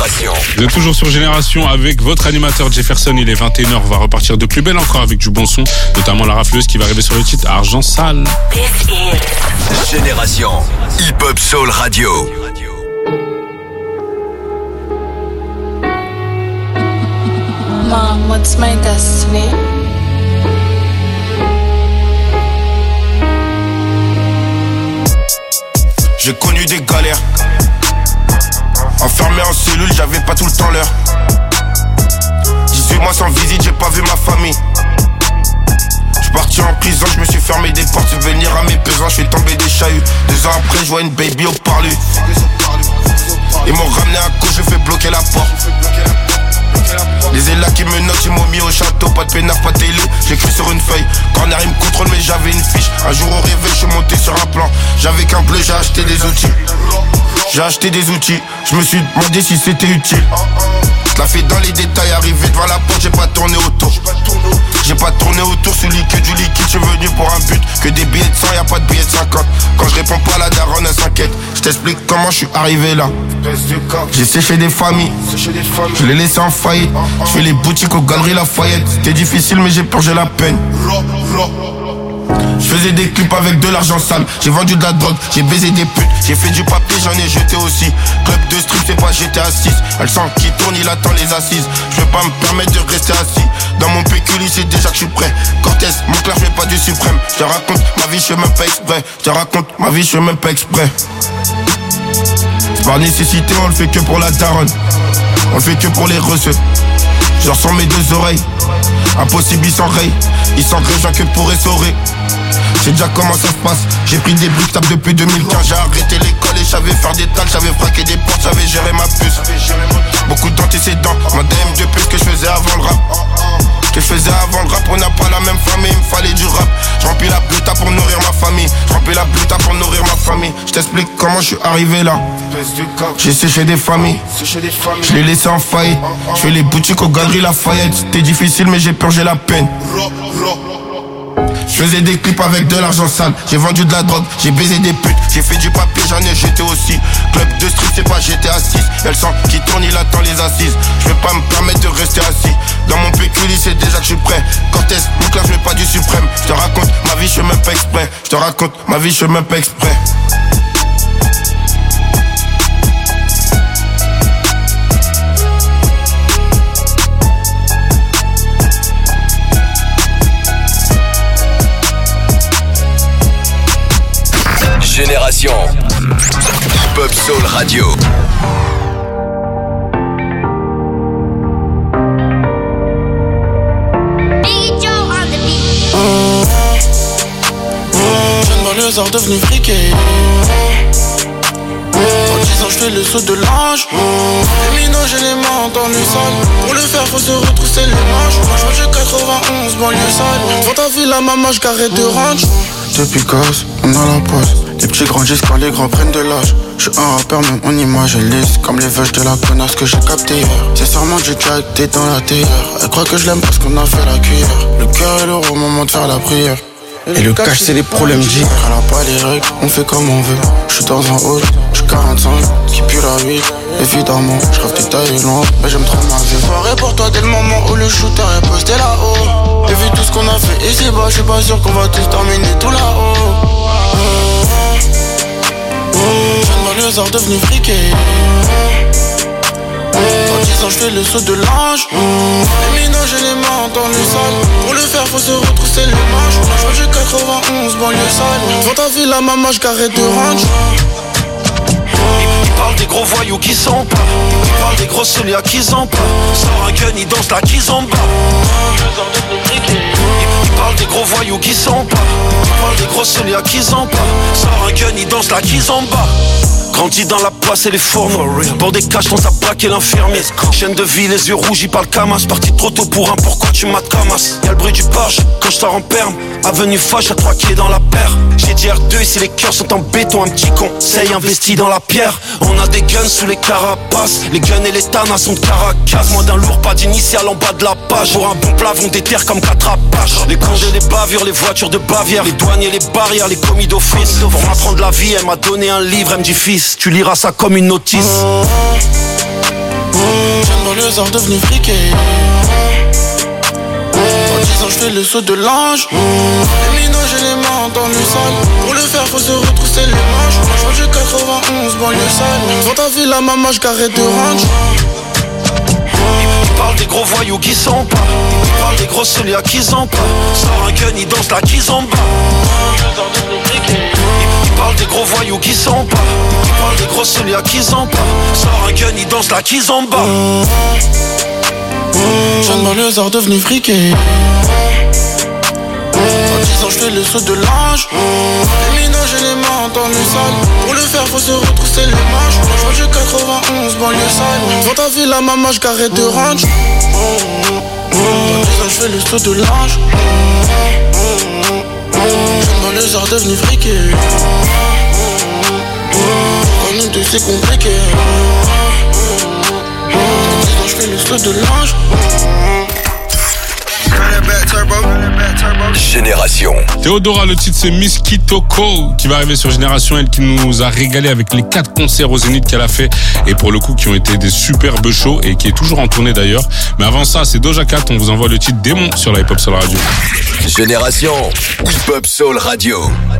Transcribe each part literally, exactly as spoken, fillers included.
Génération. Vous êtes toujours sur Génération avec votre animateur Jefferson. Il est vingt et une heures, on va repartir de plus belle encore avec du bon son, notamment la rafleuse qui va arriver sur le titre Argent Sale. Génération Hip Hop Soul Radio. Mom, what's my destiny? J'ai connu des galères. Enfermé en cellule, j'avais pas tout le temps l'heure. dix-huit mois sans visite, j'ai pas vu ma famille. J'suis parti en prison, j'me suis fermé des portes. Subvenir à mes besoins, j'fais tomber des chahuts. Deux ans après, j'vois une baby au parlu. Ils m'ont ramené à cause, j'ai fait bloquer la porte. Les élats qui me notent, ils m'ont mis au château. Pas de peinard, pas de télé, j'écris sur une feuille. Corner, ils me contrôlent, mais j'avais une fiche. Un jour au réveil, j'suis monté sur un plan. J'avais qu'un bleu, j'ai acheté des outils. J'ai acheté des outils, je me suis demandé si c'était utile. Je la fais dans les détails, arrivé devant la porte, j'ai pas tourné autour. J'ai pas tourné autour, celui que du liquide, je suis venu pour un but. Que des billets de cent, y'a pas de billets de cinquante. Quand je réponds pas, la daronne elle s'inquiète. Je t'explique comment je suis arrivé là. J'ai séché des familles, je les laissé en faillite. Je fais les boutiques aux galeries Lafayette. C'était difficile mais j'ai purgé la peine. Je faisais des clips avec de l'argent sale. J'ai vendu de la drogue, j'ai baisé des putes. J'ai fait du papier, j'en ai jeté aussi. Club de street, c'est pas G T A six. Elle sent qui tourne, il attend les assises. Je vais pas me permettre de rester assis. Dans mon pécule, c'est déjà que je suis prêt. Cortez, mon clair, je fais pas du suprême. Je te raconte ma vie, je fais même pas exprès. Je te raconte ma vie, je fais même pas exprès. C'est par nécessité, on le fait que pour la daronne. On le fait que pour les recettes. Je ressens mes deux oreilles. Impossible, ils s'enrayent. Ils s'engrèvent, j'en que pour essorer. J'ai déjà comment ça se passe. J'ai pris des briques tables depuis deux mille quinze. J'ai arrêté l'école et j'avais faire des tags. J'avais fraqué des portes, j'avais géré ma puce. Beaucoup d'antécédents, ma D M de plus que je faisais avant le rap. Que je faisais avant le rap, on n'a pas la même famille, il me fallait du rap. Je remplis la bluta pour nourrir ma famille. Je remplis la bluta pour nourrir ma famille. Je t'explique comment je suis arrivé là. J'ai séché des familles, je les laissé en faillite. Je fais les boutiques aux galeries Lafayette. C'était difficile mais j'ai purgé la peine. Je faisais des clips avec de l'argent sale. J'ai vendu de la drogue, j'ai baisé des putes. J'ai fait du papier, j'en ai jeté aussi. Club de street, c'est pas G T A six. Elle sent qui tourne, il attend les assises. Je vais pas me permettre de rester assis. Dans mon pécule, c'est déjà que je suis prêt. Cortez, mon clair, je mets pas du suprême. Je te raconte ma vie, je fais même pas exprès. Je te raconte ma vie, je fais même pas exprès. Génération Hip Hop Soul Radio. Jeune banlieusard devenu friqué. En dix ans je fais le saut de l'ange. Les minots j'ai les mains dans le sale. Pour le faire faut se retrousser les manches. Moi je fais quatre-vingt-onze banlieue sale. Dans ta ville la maman je carré de ranch. Depuis gosse on a la pause. Les petits grandissent quand les grands prennent de l'âge. Je suis un rappeur, même mon image est lisse. Comme les veuches de la connasse que j'ai capté hier. C'est sûrement du crack, t'es dans la théière. Elle croit que je l'aime parce qu'on a fait la cuillère. Le cœur et l'euro au moment de faire la prière. Et le cash c'est les problèmes J. Elle a pas les règles, on fait comme on veut. Je suis dans un hall, je suis quarante-cinq, qui pue la vie. Évidemment, je rêve de taille loin, mais j'aime trop ma vie. Soirée pour toi dès le moment où le shooter est posté là-haut. Et vu tout ce qu'on a fait ici bas, je suis pas sûr qu'on va tous terminer tout là-haut. Jeune banlieusard devenu friqué. En dix ans je fais le saut de l'ange. Les minots j'ai les mains dans le sale. Pour le faire faut se retrousser les manches. Moi j'ai quatre-vingt-onze banlieue sale. Dans ta ville la maman je carré de ranch. Ils parlent des gros voyous qui sont pas. Ils parlent des gros solias qui sont pas. Sors un gun, ils dansent la kizomba. Ils parlent des gros voyous qui sont pas. Ils parlent des gros solias qui sont pas. Sors un gun, ils dansent la kizomba. Grandi dans la place et les fourneaux. Pour des caches, on t'a braqué l'infirmier. Chaîne de vie, les yeux rouges, il parle camas. Parti trop tôt pour un, pourquoi tu mates camas? Y'a le bruit du page quand je sors en perme. Avenue Foch, à trois pieds dans la paire. J'ai dit R deux, ici les cœurs sont en béton. Un petit conseil investi dans la pierre. On a des guns sous les carapaces. Les guns et les tanas sont de Caracas. Moins d'un lourd, pas d'initial en bas de la page. Pour un bon plat, vont des terres comme quatre apaches. Les condés, les bavures, les voitures de Bavière. Les douaniers, les barrières, les commis d'office. Pour m'apprendre la vie, elle m'a donné un livre, elle me dit fils, tu liras ça comme une notice. banlieusard devenu friqué. En dix ans je fais le saut de l'ange. Les minots j'ai les mains dans le sale. Pour le faire faut se retrousser les manches. Je vois du quatre-vingt-onze banlieue sale. Dans ta ville la maman je carré de ranch. Il parle des gros voyous qui sont pas. Il parle des grosses solias qui sont pas. Sors un gun, il danse la kizomba. Il parle des gros voyous qui sont pas. Il parle des grosses solias qui sont pas. Sors un gun, il danse la kizomba. Jeune banlieusard devenu friqué. En dix ans je fais le saut de l'ange. Les minots j'ai les mains dans le sale. Pour le faire faut se retrousser les manches. Je vois du quatre-vingt-onze banlieue sale. Dans ta ville la maman je carré de ranch. En dix ans je fais le saut de l'ange. Jeune banlieusard devenu friqué. Comme nous deux c'est compliqué. En dix ans je fais le saut de l'ange. Génération. Théodora, le titre c'est Miss Kitoko qui va arriver sur Génération, elle qui nous a régalé avec les quatre concerts au Zénith qu'elle a fait et pour le coup qui ont été des superbes shows et qui est toujours en tournée d'ailleurs. Mais avant ça, c'est Doja Cat, on vous envoie le titre Démon sur la Hip Hop Soul Radio. Génération Hip Hop Soul Radio.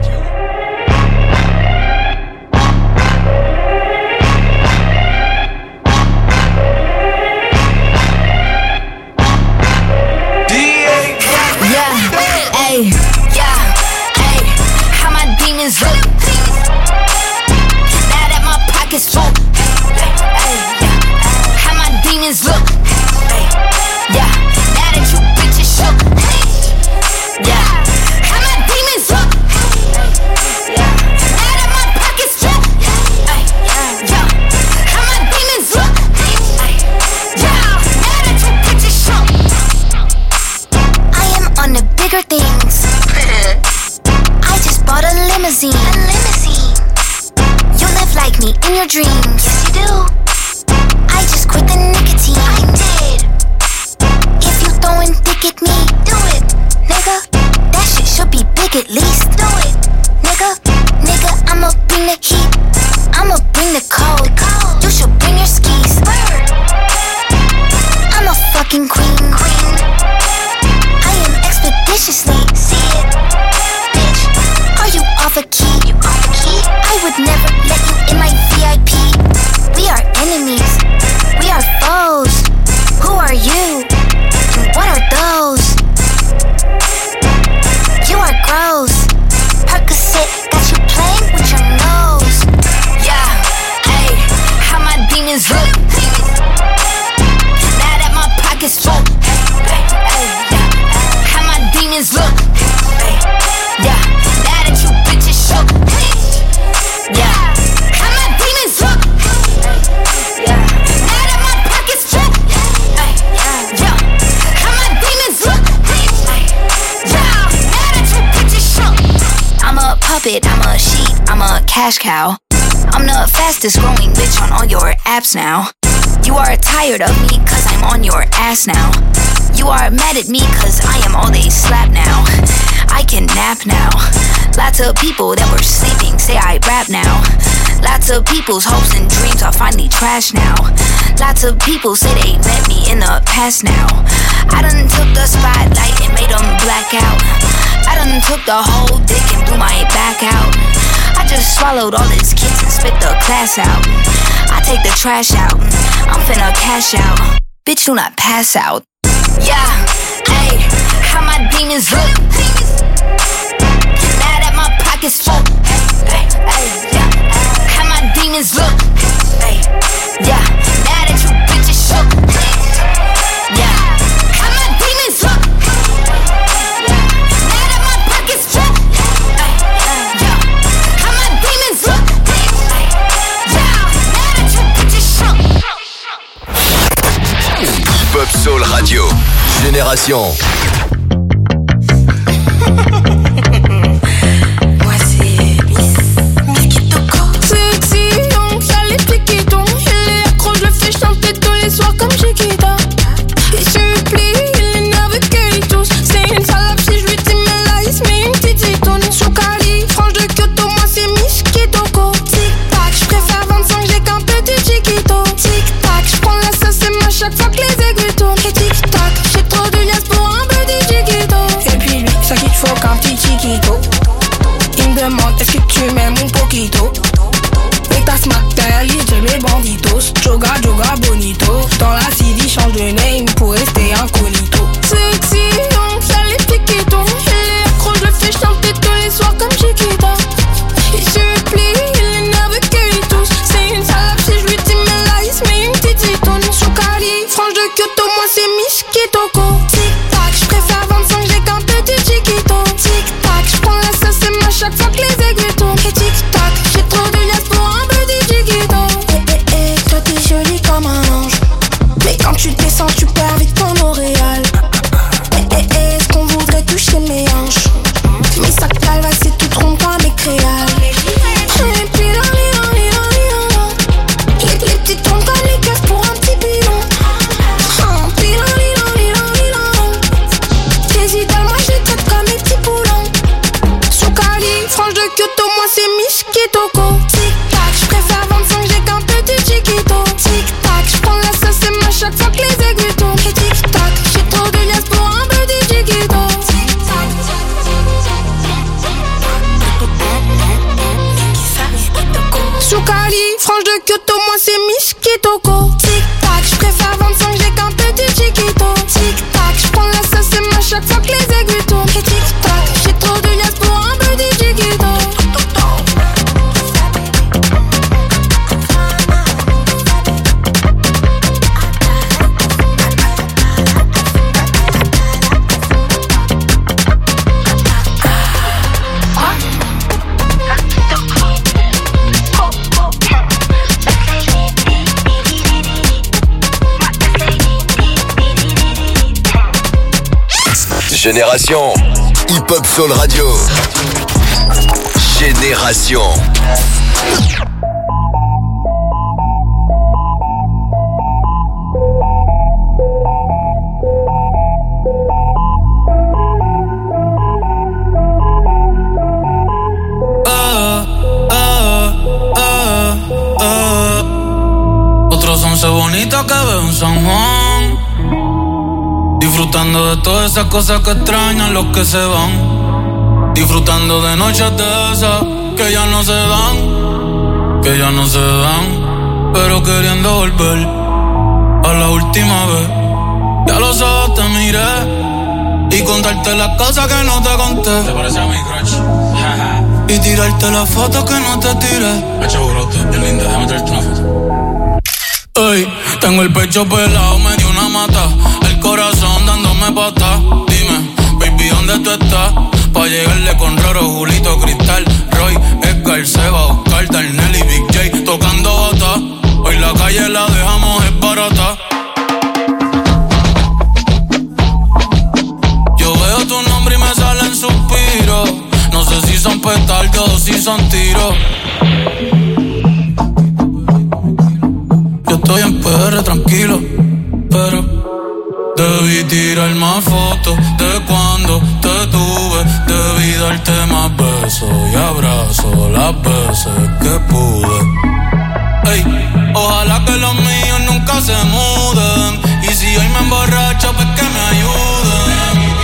It's full. How my demons look. Yeah, now that you bitches shook. Yeah, how my demons look. Yeah, now that my pockets full. Yeah, how my demons look. Yeah, now that you bitches shook. I am on the bigger things. I just bought a limousine. A limousine. Like me in your dreams. Yes, you do. I just quit the nicotine. I did. If you throwing dick at me, do it, nigga. That shit should be big at least. Do it, nigga. Nigga, I'ma bring the heat. I'ma bring the cold. You should bring your skis. I'm a fucking queen. Queen. I am expeditiously. See it, bitch. Are you off a key? You off a key? I would never let you in my V I P. We are enemies. We are foes. Who are you? And what are those? You are gross. Percocet got you playing with your nose. Yeah, hey, how my demons look. Now that my pocket's full. Hey, hey, yeah. How my demons look. Hey, yeah, now that you bitches shook. Yeah, how my demons look. Yeah, now that my pockets full. Yeah, how my demons look. Yeah, now that you bitches shook. I'm a puppet, I'm a sheep, I'm a cash cow. I'm the fastest growing bitch on all your apps now. You are tired of me cause I'm on your ass now. You are mad at me cause I am all they slap now. I can nap now. Lots of people that were sleeping say I rap now. Lots of people's hopes and dreams are finally trash now. Lots of people say they met me in the past now. I done took the spotlight and made them black out. I done took the whole dick and blew my back out. I just swallowed all these kids and spit the class out. I take the trash out. I'm finna cash out. Bitch, do not pass out. Yeah, hey, how my demons look. Now that my pocket's full. Hey, hey, yeah. How my demons look. Hey, yeah. Now that you bitches shook. Yeah, how my demons look. Yeah, now that my pocket's full. Hey, yeah. How my demons look. Hey, yeah. Now that you bitches shook. Hip Hop Soul Radio. Génération. Comme Chiquita, il supplie, il est nerveux qu'il tousse. C'est une salope si je lui dis mais là il se met une petite zitoune. Sous Cali, franche de Kyoto, moi c'est Miss Kitoko. Tic tac, je préfère vingt-cinq, j'ai qu'un petit chiquito. Tic tac, je prends la sauce et moi chaque fois faut qu'un petit chiquito. Il me demande est-ce que tu m'aimes un poquito. Et ta smack derrière lui, j'ai les banditos. Joga, joga, bonito. Dans la city, change de name pour rester incognito. Sexy, donc ça les piquetos. Et les accros, je le fais chanter tous les soirs comme Chiquita. Il se plie, il est nerveux qu'il tousse. C'est une salope si je lui dis mais là il se met une petite zitoune. Soukali, frange de Kyoto, moi c'est Miss Kitoko. Tic-tac, je préfère vingt-cinq, j'ai qu'un petit chiquito. Tic-tac, je prends la sauce et moi chaque fois que les aiguilles tournent. Et tic-tac, j'ai trop de liasses pour un petit chiquito. Eh eh eh, toi t'es jolie comme un ange. Mais quand tu descends, tu perds vite ton L'Oréal. Eh eh eh, est-ce qu'on voudrait toucher mes hanches? Mais ça calva, c'est tout trompe pas mes créales. Et puis là, là, là, là, là. Les, les petites trompes comme les caisses pour un petit pilon. Ah, puis là, là, là, là, là. T'hésites à moi, je les traite comme mes petits poulons. Soukali, frange de Kyoto, moi c'est Miss Kitoko. Tic-tac, je préfère vingt-cinq, j'ai qu'un petit chiquito. Tic-tac, je prends la sauce et moi chaque fois que les aiguilles tournent. Et tic-tac, j'ai trop de liasses pour un petit chiquito. Soukali, frange de Kyoto, moi c'est Miss Kitoko. Tic-tac, je préfère vingt-cinq, j'ai qu'un petit chiquito. Tic-tac, je prends la sauce et moi chaque fois que les aiguilles tournent. Et tic-tac, j'ai trop de liasses pour un petit chiquito. Génération Hip Hop Soul Radio. Génération. Ah, ah, ah, ah. Otros once bonitos que veo en San Juan. Disfrutando de todas esas cosas que extrañan los que se van. Disfrutando de noches de esas que ya no se dan, que ya no se dan, pero queriendo volver a la última vez. Ya los ojos te miré y contarte las cosas que no te conté. ¿Te parece a mi crush? Y tirarte las fotos que no te tiré. Hacho brote, bien linda, déjame traerte una foto. Ey, tengo el pecho pelado, me dio una mata. El corazón dándome patas. Dime, baby, ¿dónde tú estás? Pa' llegarle con Roro, Julito, Cristal, Roy, Edgar, Seba, Oscar, Darnell y Big J tocando bata. Hoy la calle la dejamos es barata. Yo veo tu nombre y me salen suspiros. No sé si son petardos o si son tiros. Yo estoy en P R tranquilo, pero debí tirar más fotos de cuando te tuve. Debí darte más besos y abrazos las veces que pude. Ey, ojalá que los míos nunca se muden. Y si hoy me emborracho, pues que me ayuden.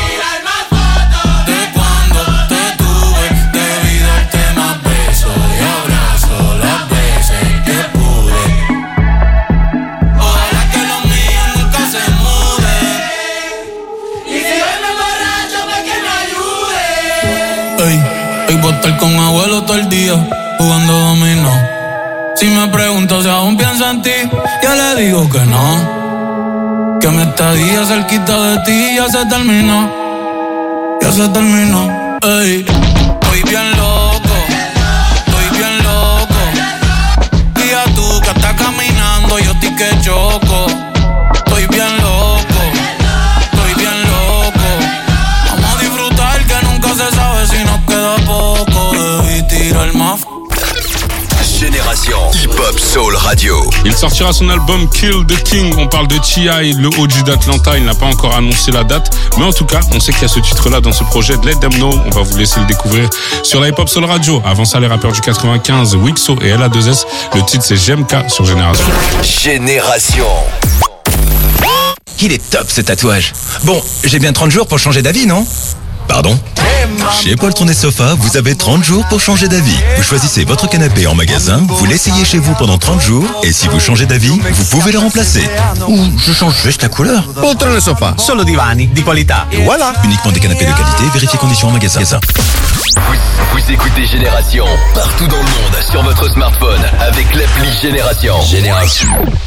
De cuando te tuve, debí darte más besos y abrazos las veces que pude. Ojalá que los míos nunca se muden. Y si hoy me emborracho, pues que me ayuden. Ey, ey, voy a estar con abuelo todo el día jugando dominó. Si me pregunto si aún pienso en ti, yo le digo que no. Que mi estadía cerquita de ti ya se terminó. Ya se terminó. Ey, estoy bien loco. Estoy bien loco. Guía tú que estás caminando, yo estoy que choco. Estoy bien loco. Estoy bien loco. Vamos a disfrutar que nunca se sabe si nos queda poco. Debí tirar más. Génération Hip Hop Soul Radio. Il sortira son album Kill the King. On parle de T I, le O G d'Atlanta. Il n'a pas encore annoncé la date, mais en tout cas, on sait qu'il y a ce titre-là dans ce projet de Let Them Know. On va vous laisser le découvrir sur la Hip Hop Soul Radio. Avant ça, les rappeurs du quatre-vingt-quinze, Wixo et L A deux S. Le titre, c'est J M K sur Génération. Génération. Il est top ce tatouage. Bon, j'ai bien trente jours pour changer d'avis, non? Pardon ? Chez Paul Tourné Sofa, vous avez trente jours pour changer d'avis. Vous choisissez votre canapé en magasin, vous l'essayez chez vous pendant trente jours, et si vous changez d'avis, vous pouvez le remplacer. Ou je change juste la couleur. Paul Tourné Sofa, solo divani di qualità. Et voilà. Uniquement des canapés de qualité, vérifiez conditions en magasin. Vous, vous écoutez Génération partout dans le monde sur votre smartphone avec l'appli Génération. Génération.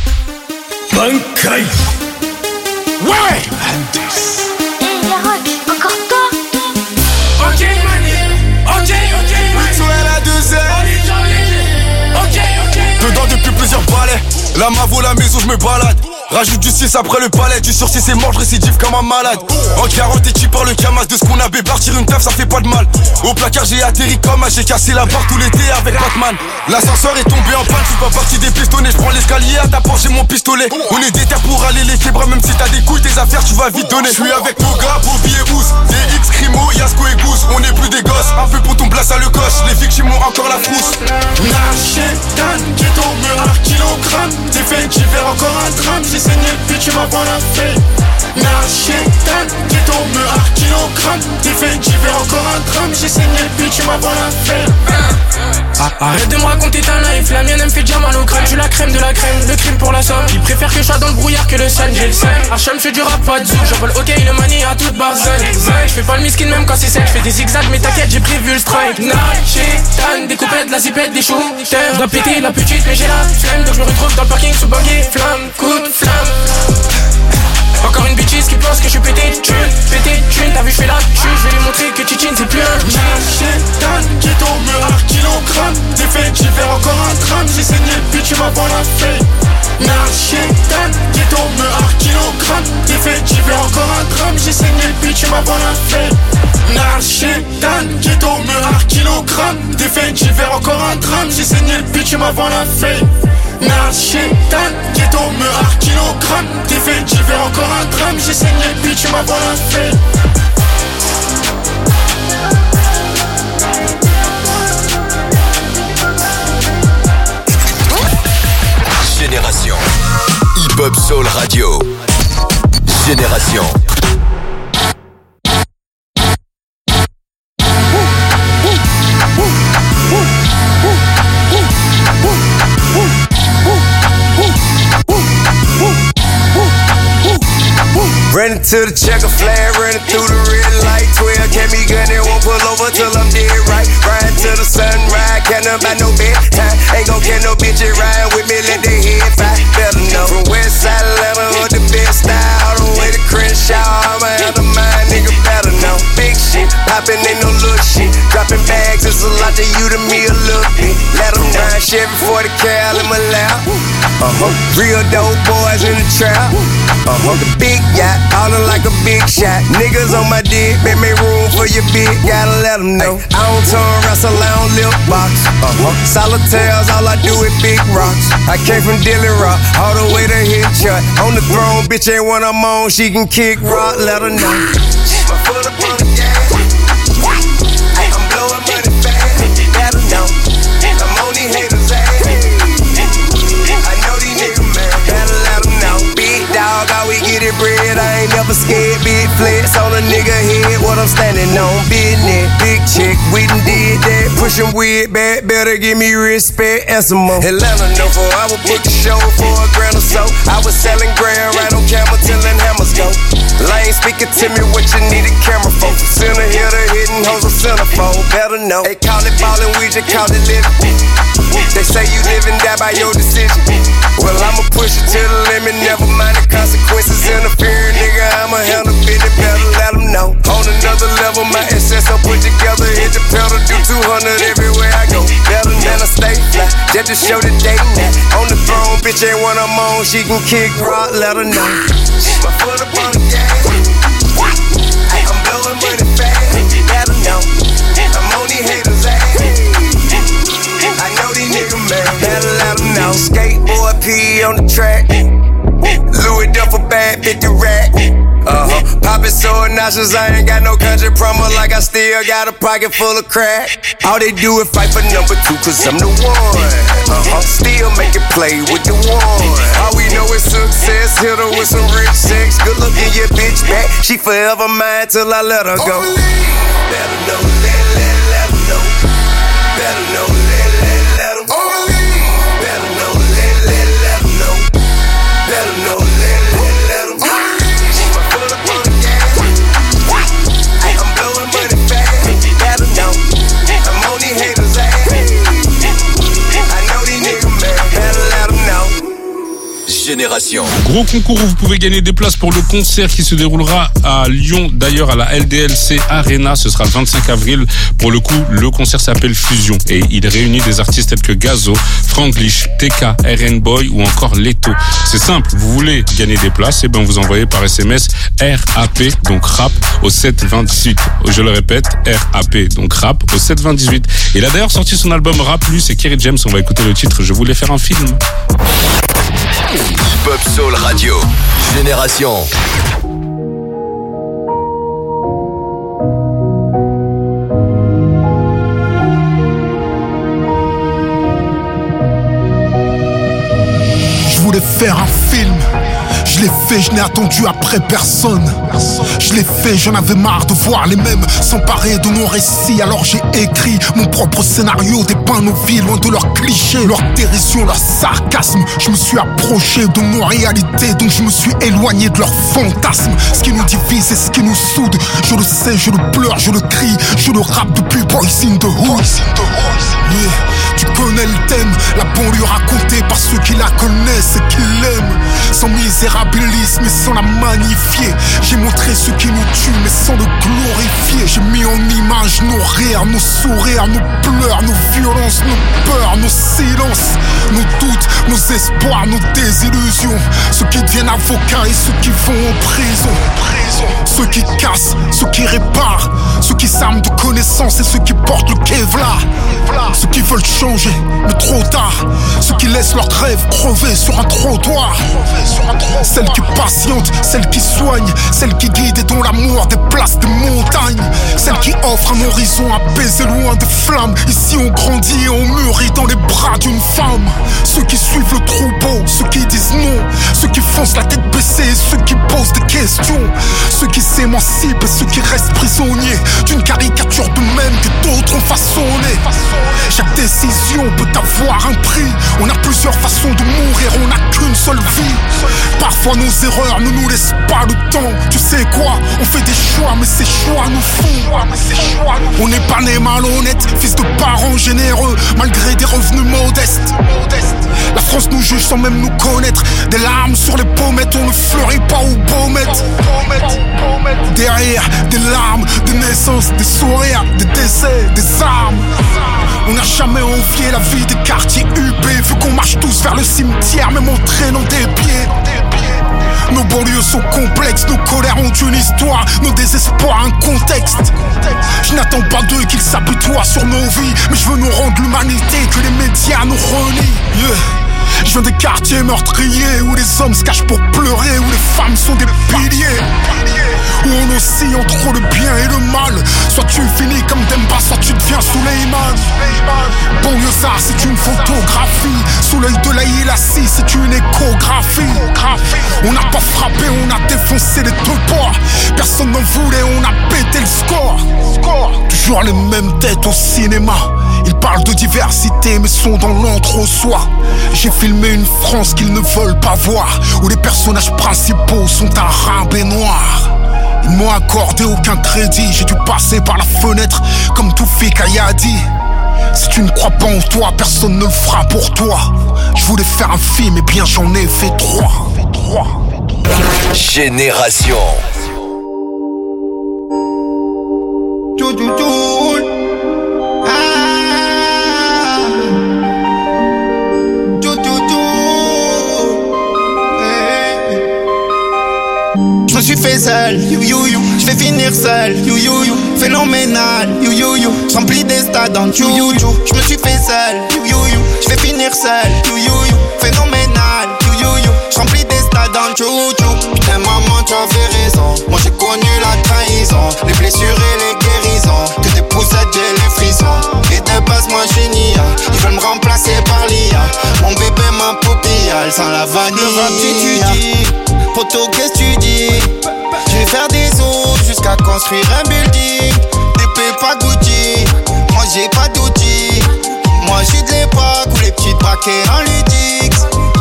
Bankai. Ouais. Hey, Yaroc, encore toi? Ok, ok, ok, Ils sont à la deux heures. ok, ok. Dedans depuis plusieurs balais. La mavo, la maison, je me balade. Rajoute du six après le palais. Du sursis, c'est mort, je récidive comme un malade. En quarante, équipe par le camas. De ce qu'on a partir une taf, ça fait pas de mal. Au placard, j'ai atterri comme un. J'ai cassé la barre tout l'été avec Batman. L'ascenseur est tombé en panne. Je suis pas parti des pistonnets. Je prends l'escalier à ta porte, j'ai mon pistolet. On est déter pour aller les bras. Même si t'as des couilles, tes affaires, tu vas vite donner. Je suis avec mon gars, Bobby et Ous. Des X, Crimo, Yasko et Goose. On est plus des gosses. Un peu pour ton place à le coche. Les victimes ont encore la frousse. Nachétan, ghetto, meurtre, kilogramme. T'es fait d'hiver, encore un drame. J'ai saigné le bitch, tu m'as pas la fait. Nachétan, ghetto, meurtre, kilogramme. T'es fait d'hiver, encore un drame. J'ai saigné le bitch, tu m'as pas la fait. Ah, arrête de me raconter ta life, la mienne elle me fait déjà mal au crâne. Je suis la crème de la crème, le crime pour la somme. Ils préfèrent que je sois dans le brouillard que le sun, j'ai le seum. Hacham fait du rap, pas de zou, j'envole ok, le manie à toute barzel. Je fais pas le miskin même quand c'est sec, je fais des zigzags mais t'inquiète j'ai prévu le strike. Nachétan, des coupettes, de la zipette, des choux. Je dois péter la petite mais j'ai la flemme. Donc je me retrouve dans le parking sous banquier, flamme, coup de flamme. Encore une bitches qui pense que je suis pété de thune. Pété de thune, t'as vu je fais la tue. Je vais lui montrer que Tichin c'est plus un Nachétan, ghetto, meurtre, kilogramme. T'es fait d'hiver, encore un drame. J'ai saigné le bitch, tu m'as pas la fait. Nachétan, ghetto, meurtre, kilogramme. T'es fait d'hiver, encore un drame. J'ai saigné le bitch, tu m'as pas la fait. Nachétan, ghetto, meurtre, kilogramme. T'es fait d'hiver, encore un drame. J'ai saigné le bitch, tu m'as pas la fait. Nachétan, ghetto, meurtre, kilogramme. T'es fait d'hiver, encore un drame. J'ai saigné le bitch, tu m'as pas la fait. Génération. Hip-Hop Soul Radio. Génération. Running to the checker flag, running through the red light. twelve kept me gunning, won't pull over till I'm dead right. Riding to the sunrise, can't none by no bedtime. Ain't gon' get no bitch riding with me, let they head fly. Better know from West Side Atlanta, or the best style, all the way to Crenshaw. I'ma have the mind, nigga better know. Big shit, poppin' ain't no little shit. Dropping bags is a lot to you, to me a little bit. Let them ride Chevy forty cal in my lap. Uh-huh, real dope boys in the trap. Uh-huh, the big yacht, ballin' like a big shot. Niggas on my dick, make me room for your big, gotta let them know. I don't turn wrestle, I don't lip box. Uh-huh, solitaires, all I do is big rocks. I came from Dilly Rock, all the way to Hit Shot. On the throne, bitch ain't when I'm on, she can kick rock, let her know. My foot up on the gas, I'm blowing money fast, let her know. I'm on these haters' ass, I know these niggas man, gotta let them know. Big dog, how we get it bread, I ain't never scared. Big flex on a nigga head, what I'm standing on. Business, big chick, we done did that. Pushing weird back, better give me respect and some more. Atlanta know for I would book a show for a grand or so. I was selling grand right on camera till them hammers go. Lane speaking to me what you need a camera for. Center hitter hitting hoes a centerfold, better know. They call it ballin', we just call it living. They say you live and die by your decision. Well, I'ma push it to the limit, never mind the consequences. Interfering, nigga, I'ma handle business, better let them know. On another level, my assets I'm put together. Hit the pedal, do two hundred everywhere I go. Better than I stay fly, just to show the day now. On the throne, bitch ain't when I'm on, she can kick rock, let her know. My foot up on the gas, I'm blowing money fast, let her know. I'm on these haters' ass, I know these niggas man, better let them know. Skateboard P on the track, Louis Duffel bag, fifty rack. Uh-huh, poppin' so nauseous, I ain't got no country promo. Like I still got a pocket full of crack. All they do is fight for number two, cause I'm the one. Uh-huh. Still make it play with the one. All we know is success. Hit her with some rich sex. Good looking your bitch back. She forever mine till I let her go. Better know, let, let, let her know. Better know, let, let, let her know. Better know, let, let, let her know. Better know, let, let, let her know. She my foot up on the gas. I'm blowing money fast. Better know. I'm on these haters' ass. I know these niggas mad. Better let them know. Génération. Gros concours où vous pouvez gagner des places pour le concert qui se déroulera à Lyon, d'ailleurs à la L D L C Arena. Ce sera le vingt-cinq avril. Pour le coup, le concert s'appelle Fusion et il réunit des artistes tels que Gazo, Franglish, T K, R N Boy ou encore Leto. C'est simple, vous voulez gagner des places, et ben vous envoyez par S M S R A P, donc rap, au sept vingt dix-huit. Je le répète, R A P, donc rap, au sept vingt dix-huit. Il a d'ailleurs sorti son album Rap Plus, c'est Kerry James. On va écouter le titre Je voulais faire un film. Hip-Hop Soul Radio. Génération. Je voulais faire un film. Je l'ai fait, je n'ai attendu après personne. Je l'ai fait, j'en avais marre de voir les mêmes s'emparer de nos récits. Alors j'ai écrit mon propre scénario, dépeint nos vies loin de leurs clichés, leur dérision, leur sarcasme. Je me suis approché de nos réalités, donc je me suis éloigné de leurs fantasmes. Ce qui nous divise et ce qui nous soude, je le sais, je le pleure, je le crie, je le rappe depuis Boys in the Hood. Yeah. Tu connais le thème, la banlieue racontée par ceux qui la connaissent et qui l'aiment. Sans misérabilisme et sans la magnifier. J'ai montré ce qui nous tue mais sans le glorifier. J'ai mis en image nos rires, nos sourires, nos pleurs, nos violences, nos peurs, nos silences, nos doutes, nos espoirs, nos désillusions. Ceux qui deviennent avocats et ceux qui vont en prison. Ceux qui cassent, ceux qui réparent, ceux qui s'arment de connaissances et ceux qui portent le Kevlar. Ceux qui veulent changer, mais trop tard. Ceux qui laissent leurs rêves crever sur un trottoir. Celles qui patientent, celles qui soignent, celles qui guident et dont l'amour déplace des montagnes. Celles qui offrent un horizon apaisé loin des flammes. Ici on grandit et on mûrit dans les bras d'une femme. Ceux qui suivent le troupeau, ceux qui disent non, ceux qui foncent la tête baissée et ceux qui posent des questions. Ceux qui s'émancipent et ceux qui restent prisonniers d'une caricature d'eux-mêmes que d'autres ont façonné. Chaque décision peut avoir un prix. On a plusieurs façons de mourir, on n'a qu'une seule vie. Parfois nos erreurs ne nous laissent pas le temps. Tu sais quoi, on fait des choix mais ces choix nous font. On n'est pas né malhonnête, fils de parents généreux, malgré des revenus modestes. La France nous juge sans même nous connaître. Des larmes sur les pommettes, on ne fleurit pas au baumettes. Derrière des larmes, des naissances, des sourires, des décès, des armes. On n'a jamais envié la vie des quartiers huppés, vu qu'on marche tous vers le cimetière, même en traînant des pieds. Nos banlieues sont complexes, nos colères ont une histoire, nos désespoirs un contexte. Je n'attends pas d'eux qu'ils s'apitoient sur nos vies, mais je veux nous rendre l'humanité que les médias nous relient. Yeah. Je viens des quartiers meurtriers où les hommes se cachent pour pleurer, où les femmes sont des piliers, où on oscille entre le bien et le mal. Soit tu finis comme Demba, soit tu deviens Souleymane. Banlieusard, c'est une photographie. Sous l'œil de l'Aïe Lassie, c'est une échographie. On n'a pas frappé, on a défoncé les deux ports. Personne n'en voulait, on a pété le score. Toujours les mêmes têtes au cinéma. Ils parlent de diversité mais sont dans l'entre-soi. J'ai filmé une France qu'ils ne veulent pas voir, où les personnages principaux sont arabes et noirs. Ils m'ont accordé aucun crédit, j'ai dû passer par la fenêtre comme Toufik Ayadi. Si tu ne crois pas en toi, personne ne le fera pour toi. Je voulais faire un film, et bien j'en ai fait trois. Génération. Je me suis fait seul, you you you. Je vais finir seul, you you you. Phénoménal, you you you. Je remplis des stades en you you you. Je me suis fait seul, you you you. Je vais finir seul, you you you. Phénoménal, you you you. Je remplis des stades en you you. Putain maman tu avais raison. Moi j'ai connu la blessures et les guérisons, que des poussettes et les frissons. Et de base moi je suis nia, ils veulent me remplacer par l'I A. Mon bébé ma poupille, elle sent la vanille. Le rap t'étudie, poto qu'est-ce que tu dis? Je vais faire des os jusqu'à construire un building. T'es pas Gucci, moi j'ai pas d'outils. Moi j'ai de l'époque où les petites braquées en ludix.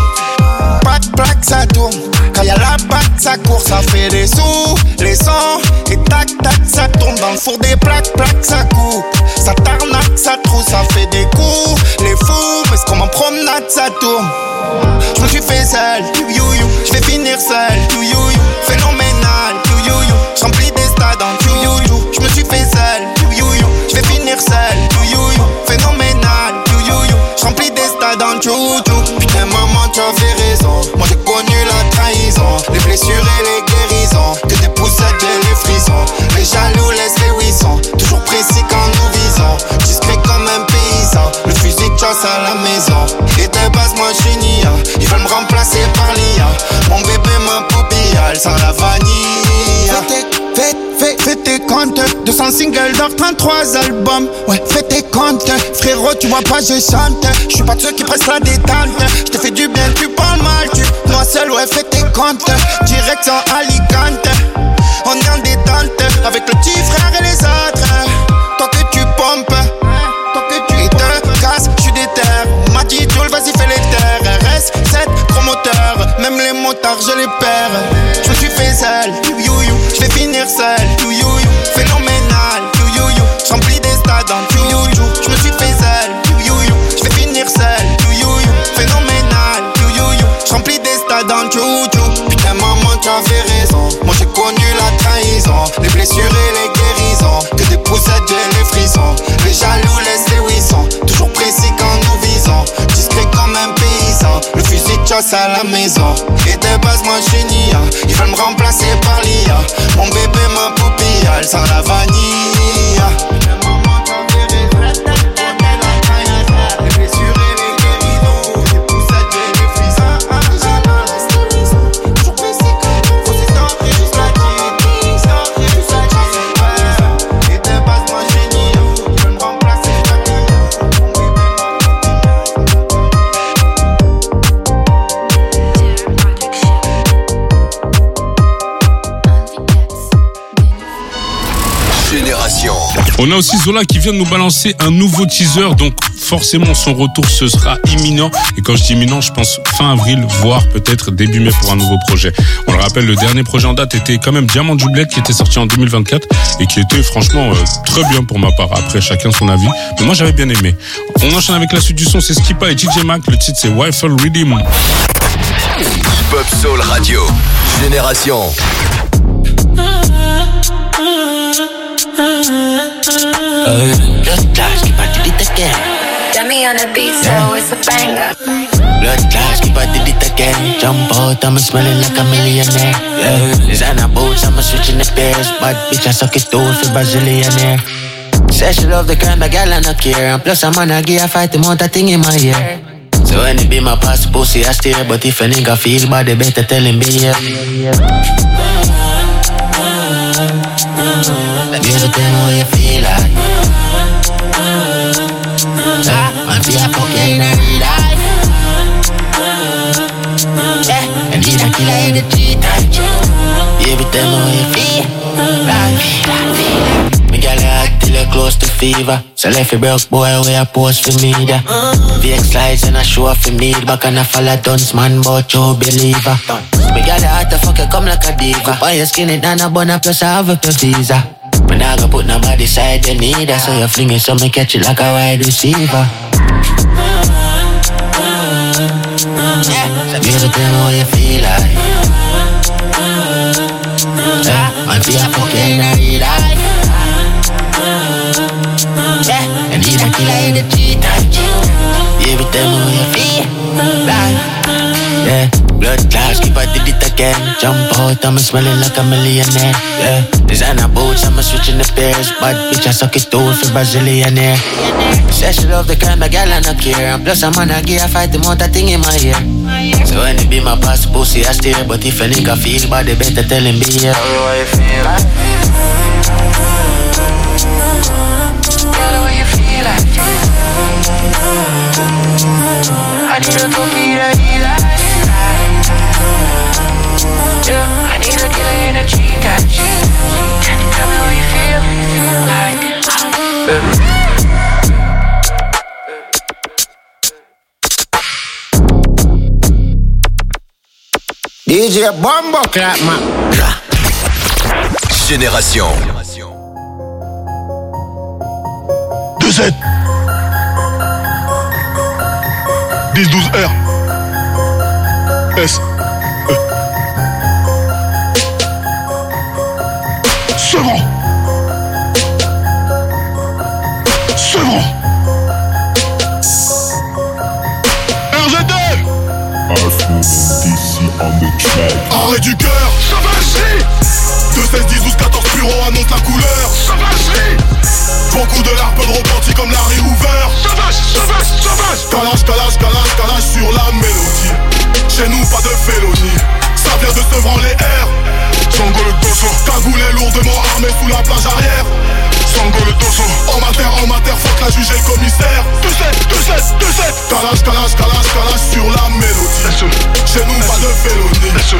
Plac, plac, ça tourne. Quand y'a la batte, ça court, ça fait des sous, les sons. Et tac, tac, ça tourne dans le four des plaques, plaques, ça coupe. Ça tarnaque, ça trouve, ça fait des coups. Les fous, mais c'est comme en promenade, ça tourne. Je me suis fait seul, you you you. Je vais finir seul, you you you. Phénoménal, you you you. J'remplis des stades en you you you. Je me suis fait seul, you you you. Je vais finir seul, you you you. Phénoménal, you you you. J'remplis des stades en you you. Putain maman tu avais raison. Moi j'ai connu la trahison, les blessures et les guérisons, que des poussettes et les frissons. Les jaloux laissent les huissons, toujours précis quand nous visons. Discret comme un paysan, le fusil de chasse à la maison. Et de base moi je suis nia, ils veulent me remplacer par l'I A. Mon bébé ma poupille, elle sent la vanille. Fais tes, fais, fais, fais tes comptes, deux cents singles d'or, trente-trois albums. Ouais, fais tes comptes, frérot tu vois pas je chante. Je suis pas de ceux qui pressent la détente. Je te fais du bien, tu parles mal, tu moi seul, ouais fais tes comptes. Direction Alicante, on est en détente avec le petit frère et les autres. Toi que tu pompes, toi que tu te casses, je suis déter. M'a dit Joel, vas-y fais les terres. R S sept promoteurs, même les motards je les perds. Je me suis fait seul, you you you. Je vais finir seul, you you you. Phénoménal, you you you. J'remplis des stades en you you you. Je me suis fait seul, you you you. Je vais finir seul, you you you. Phénoménal, you you you. J'remplis des stades en you you. Putain maman tu avais raison, moi j'ai connu la trahison, les blessures et les guérisons, que des poussettes et les frissons. Les jaloux laissent les huissons, toujours précis quand nous visons. Discret comme un paysan, le fusil de chasse à la maison. Et de base moi je suis nia, ils veulent me remplacer par l'I A. Mon bébé ma poupille, elle sent la vanille. On a aussi Zola qui vient de nous balancer un nouveau teaser, donc forcément son retour ce sera imminent. Et quand je dis imminent, je pense fin avril, voire peut-être début mai pour un nouveau projet. On le rappelle, le dernier projet en date était quand même Diamant Doublette qui était sorti en deux mille vingt-quatre et qui était franchement euh, très bien pour ma part. Après, chacun son avis, mais moi j'avais bien aimé. On enchaîne avec la suite du son, c'est Skipa et D J Mac. Le titre c'est Wi-Fi Rhythm. Pop Soul Radio, Génération. Blood class, keep on did it again. Dummy on the beat, so it's a banger. Blood class, keep on did it again. Jump out, I'm smelling like a millionaire. Yeah. Designer boots, I'm switching the pairs. Bad bitch, I suck it too for Brazilianaire. Say she love the kind of girl I no care. And plus I'm on a gear, fight the amount of thing in my ear. So when it be my past pussy, I stare. But if a nigga feel bad, they better tell him be here. Music tell me how you feel like. uh, Man be a fucking real life. Yeah, and he's a killer in the G-type. Baby tell me how you feel like. Me gal hot till you close to fever. So left you broke boy where I post for me da. V X slides and I show off for me. Back and I follow dance man but you believer. Me gal hot to fuck you come like a diva. Buy your skinny down a bun plus I have up your visa. Me nah go put nobody side you need her. So you fling it so me catch it like a wide receiver. Yeah, music tell me how you feel like. Yeah, man be a fucking real life. Yeah, and he's a killer in the G-type. Baby tell me how you feel like. Yeah, blood class, keep I did it again. Jump out, I'm smelling like a millionaire. Yeah, designer boots, I'm switching the pairs. Bad bitch, I suck it too for Brazilianaire. Say she love the kind of girl I no care. And plus I'm on a gear, fight the amount of thing in my ear. So when it be my past pussy, I stare. But if a nigga feel bad, they better tell him be here. How you feel? need a cookie to eat like. Yeah, I need a killer in a cheek. Can you tell me how you feel like? Baby. D J Bombo Clap, man. Génération. deux sept dix douze R S E Sevran Sevran R G D Arrêt du cœur Sauvagerie deux seize dix douze quatorze Puro annonce la couleur Sauvagerie beaucoup de larmes, peu de repenti comme Larry Hoover. Sauvage, sauvage, sauvage. Calage, calage, calage, calage sur la mélodie. Chez nous pas de félonie. Ça vient de Sevran les airs. Sango le dosso, cagoulé lourdement armé sous la plage arrière. Sango le dosso, en mater, en mater, faut que la juge et le commissaire. deux sept, deux sept, deux sept. Calage, calage, calage, calage sur la mélodie. Chez nous pas de félonie.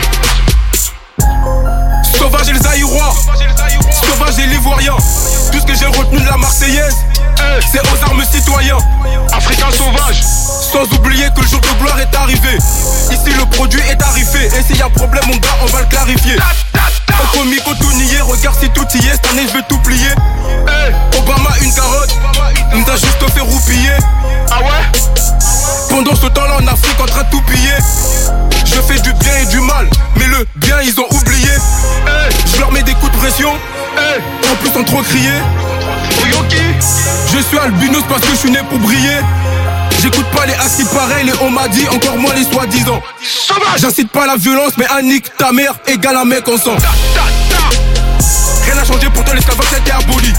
Sauvage et les Aïrois, sauvage et l'Ivoirien. Tout ce que j'ai retenu de la Marseillaise, c'est aux armes citoyens. Africain sauvage, sans oublier que le jour de gloire est arrivé. Ici le produit est tarifé, et s'il y a problème mon gars on va le clarifier. Au comico tout nié, regarde si tout y est, cette année je vais tout plier. Obama une carotte, nous a juste fait roupiller. Ah ouais? Pendant ce temps là en Afrique en train de tout piller. Je fais du bien et du mal, mais le bien ils ont oublié. Je leur mets des coups de pression, en plus sans trop crier. Je suis albinos parce que je suis né pour briller. J'écoute pas les assis pareils, les on m'a dit, encore moins les soi-disant. J'incite pas la violence, mais un nique ta mère égale un mec en sang. Rien n'a changé, pourtant l'esclavage a été aboli.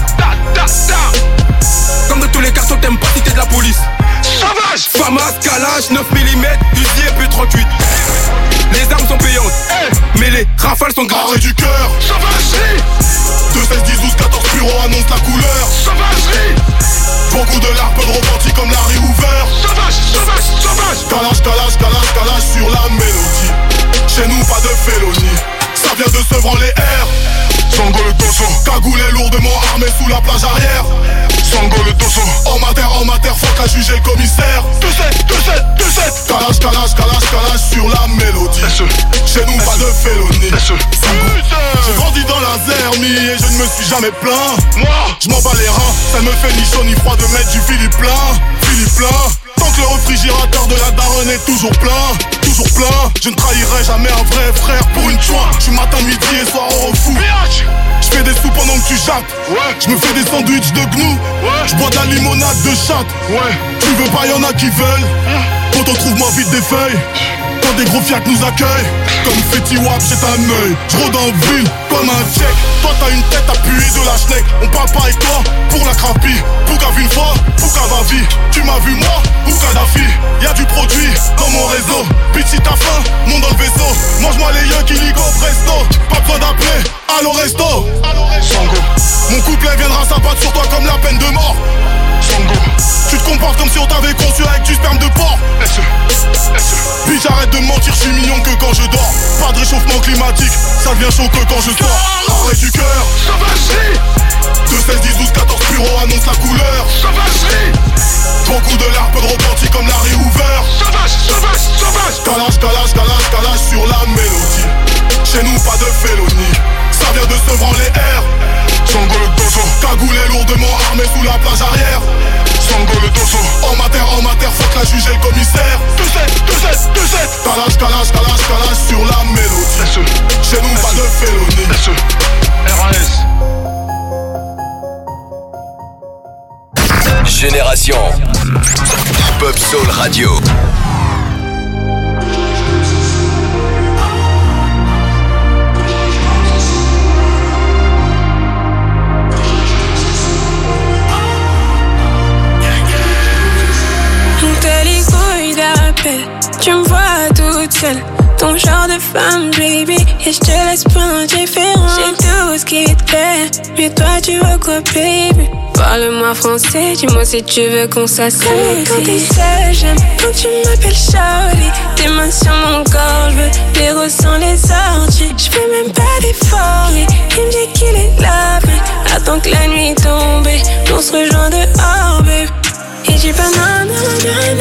Comme dans tous les quartiers, t'aimes pas si t'es de la police. Sauvage! Famas, Kalash, neuf millimètres, Uzi et P trente-huit. Les armes sont payantes, mais les rafales sont gratuites. Arrêt du cœur, sauvagerie deux seize dix douze quatorze Puro annonce la couleur. Sauvagerie beaucoup de larmes, peu de repenti comme Larry Hoover. Sauvage, sauvage, sauvage. Calage, calage, calage, calage sur la mélodie. Chez nous pas de félonie. Ça vient de Sevran les airs. Sango le dosso, cagoulé lourdement armé sous la plage arrière. Sango le dosso, en mater, en mater, faut qu'à juger le commissaire. deux sept, deux sept, deux sept. Calage, calage, calage, calage sur la mélodie. Chez nous pas de félonie. J'ai grandi dans la Zermie et je ne me suis jamais plaint. Moi, je m'en bats les reins, ça me fait ni chaud ni froid de mettre du Philippe plein. Philippe plein. Tant que le réfrigérateur de la daronne est toujours plein, toujours plein. Je ne trahirai jamais un vrai frère pour une chouin. Je suis matin, midi et soir au fou. Je fais des sous pendant que tu jappes. Ouais. Je me fais des sandwichs de gnou. Ouais. Je bois de la limonade de chatte. Ouais. Tu veux pas, y'en a qui veulent. Quand on trouve moi vite des feuilles. Quand des gros fiacs nous accueillent. Comme Fetty Wap, j'ai un œil. Je rôde en ville comme un check. Toi t'as une tête appuyée de la schneck. On parle pas avec toi pour la crapie. Pouka vu une fois, Pouka va vie. Tu m'as vu moi ou Kadhafi. Y'a du produit dans mon réseau. Bitch si t'as faim, monte dans le vaisseau. Mange-moi les yeux qui ligo presto. Pas besoin d'appeler, allo resto. Sango, mon couplet viendra s'abattre sur toi comme la peine de mort. Sango, tu te comportes comme si on t'avait conçu avec du sperme de porc. S E, S E. Bitch arrête de mentir, je suis mignon que quand je dors. Pas de réchauffement climatique, ça devient chaud que quand je sors. Arrêt du cœur, sauvagerie deux seize dix douze quatorze Puro annonce la couleur. Sauvagerie beaucoup de larmes, peu de repenti comme Larry Hoover. Sauvage, sauvage, sauvage. Calage, calage, calage, calage sur la mélodie. Chez nous pas de félonie. Ça vient de Sevran les airs. Sango le dosso, cagoulé lourdement armé sous la plage arrière. Sango le dosso, en mater, en mater, faut que la juge et le commissaire. deux sept, deux sept, deux sept. Calage, calage, calage, calage sur la mélodie. Chez nous pas de félonie. R A S. Génération Pop Soul Radio. Tu me vois toute seule, ton genre de femme, baby. Et je te laisse pas indifférent. J'ai tout ce qui te fais. Mais toi, tu veux quoi, baby? Parle-moi français, dis-moi si tu veux qu'on s'asseye. Quand t'es seule, j'aime quand tu m'appelles Charlie. Tes mains sur mon corps, je veux les ressens les orties. Je fais même pas d'effort, mais il me dit qu'il est là. Mais attends que la nuit tombe et on se rejoint dehors, babe. Et j'ai pas non, non, non,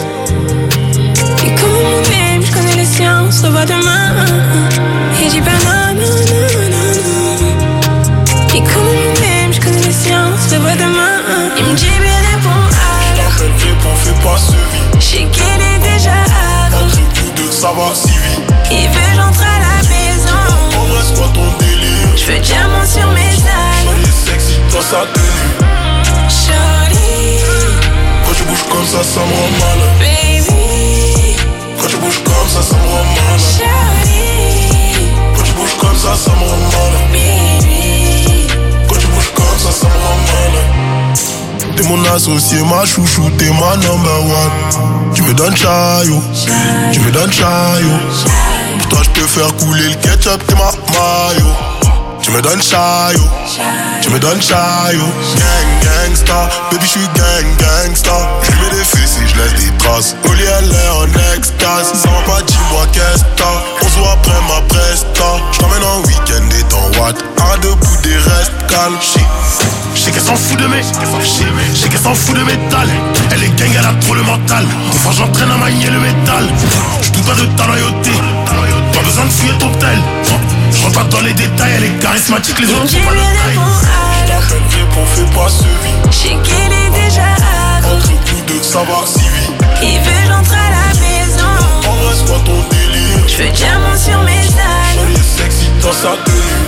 non. Et comme mon babe, je connais les siens, on se revoit demain. Et j'ai pas non, non, non, non, non. Et comme mon babe, je connais les siens, on se revoit demain. Il me dit bien réponds alors. Je t'appelle réponds, fais pas ce vie. Je sais qu'il est déjà avant. Entre nous deux, ça va si vite. Il veut j'entre à la maison. En vrai, c'est quoi ton délire? Je veux diamant sur mes ânes. Soyez sexy dans sa tenue. Shorty, quand tu bouges comme ça, ça me rend mal. Baby, quand tu bouges comme ça, ça me rend mal. Shorty, quand tu bouges comme ça, ça me rend mal. Baby, quand tu bouges comme ça, ça me rend mal. T'es mon associé, ma chouchou, t'es ma number one. Tu me donnes chaillot, tu me donnes chaillot. Pour toi, je peux faire couler le ketchup, t'es ma mayo. Tu me donnes chaillot, tu me donnes chaillot. Gang, gangsta, baby, j'suis gang, gangsta. J'lui mets des fesses et j'laisse des traces. Au lit, elle est en extase. Ça va pas, dis-moi qu'est-ce que t'as. On se voit après ma presta. J't'emmène en week-end et t'en watt. Arrête de bouder, reste calme. J'sais qu'elle s'en fout de mes, j'sais qu'elle s'en fout de mes talents. Elle est gang, elle a trop le mental. Des fois j'entraîne à manier le métal. J'doute pas de ta loyauté. Pas besoin de fouiller ton tel. Je rentre pas dans les détails, elle est charismatique, les autres c'est pas le taille. Je t'appelle réponds, fais pas ce vie. je sais qu'il est déjà avant. Entre nous deux, ça va si vite. Il veut j'entre à la maison. En vrai, c'est quoi ton délire? Je veux diamant sur mes ânes. Soyez sexy dans sa tenue.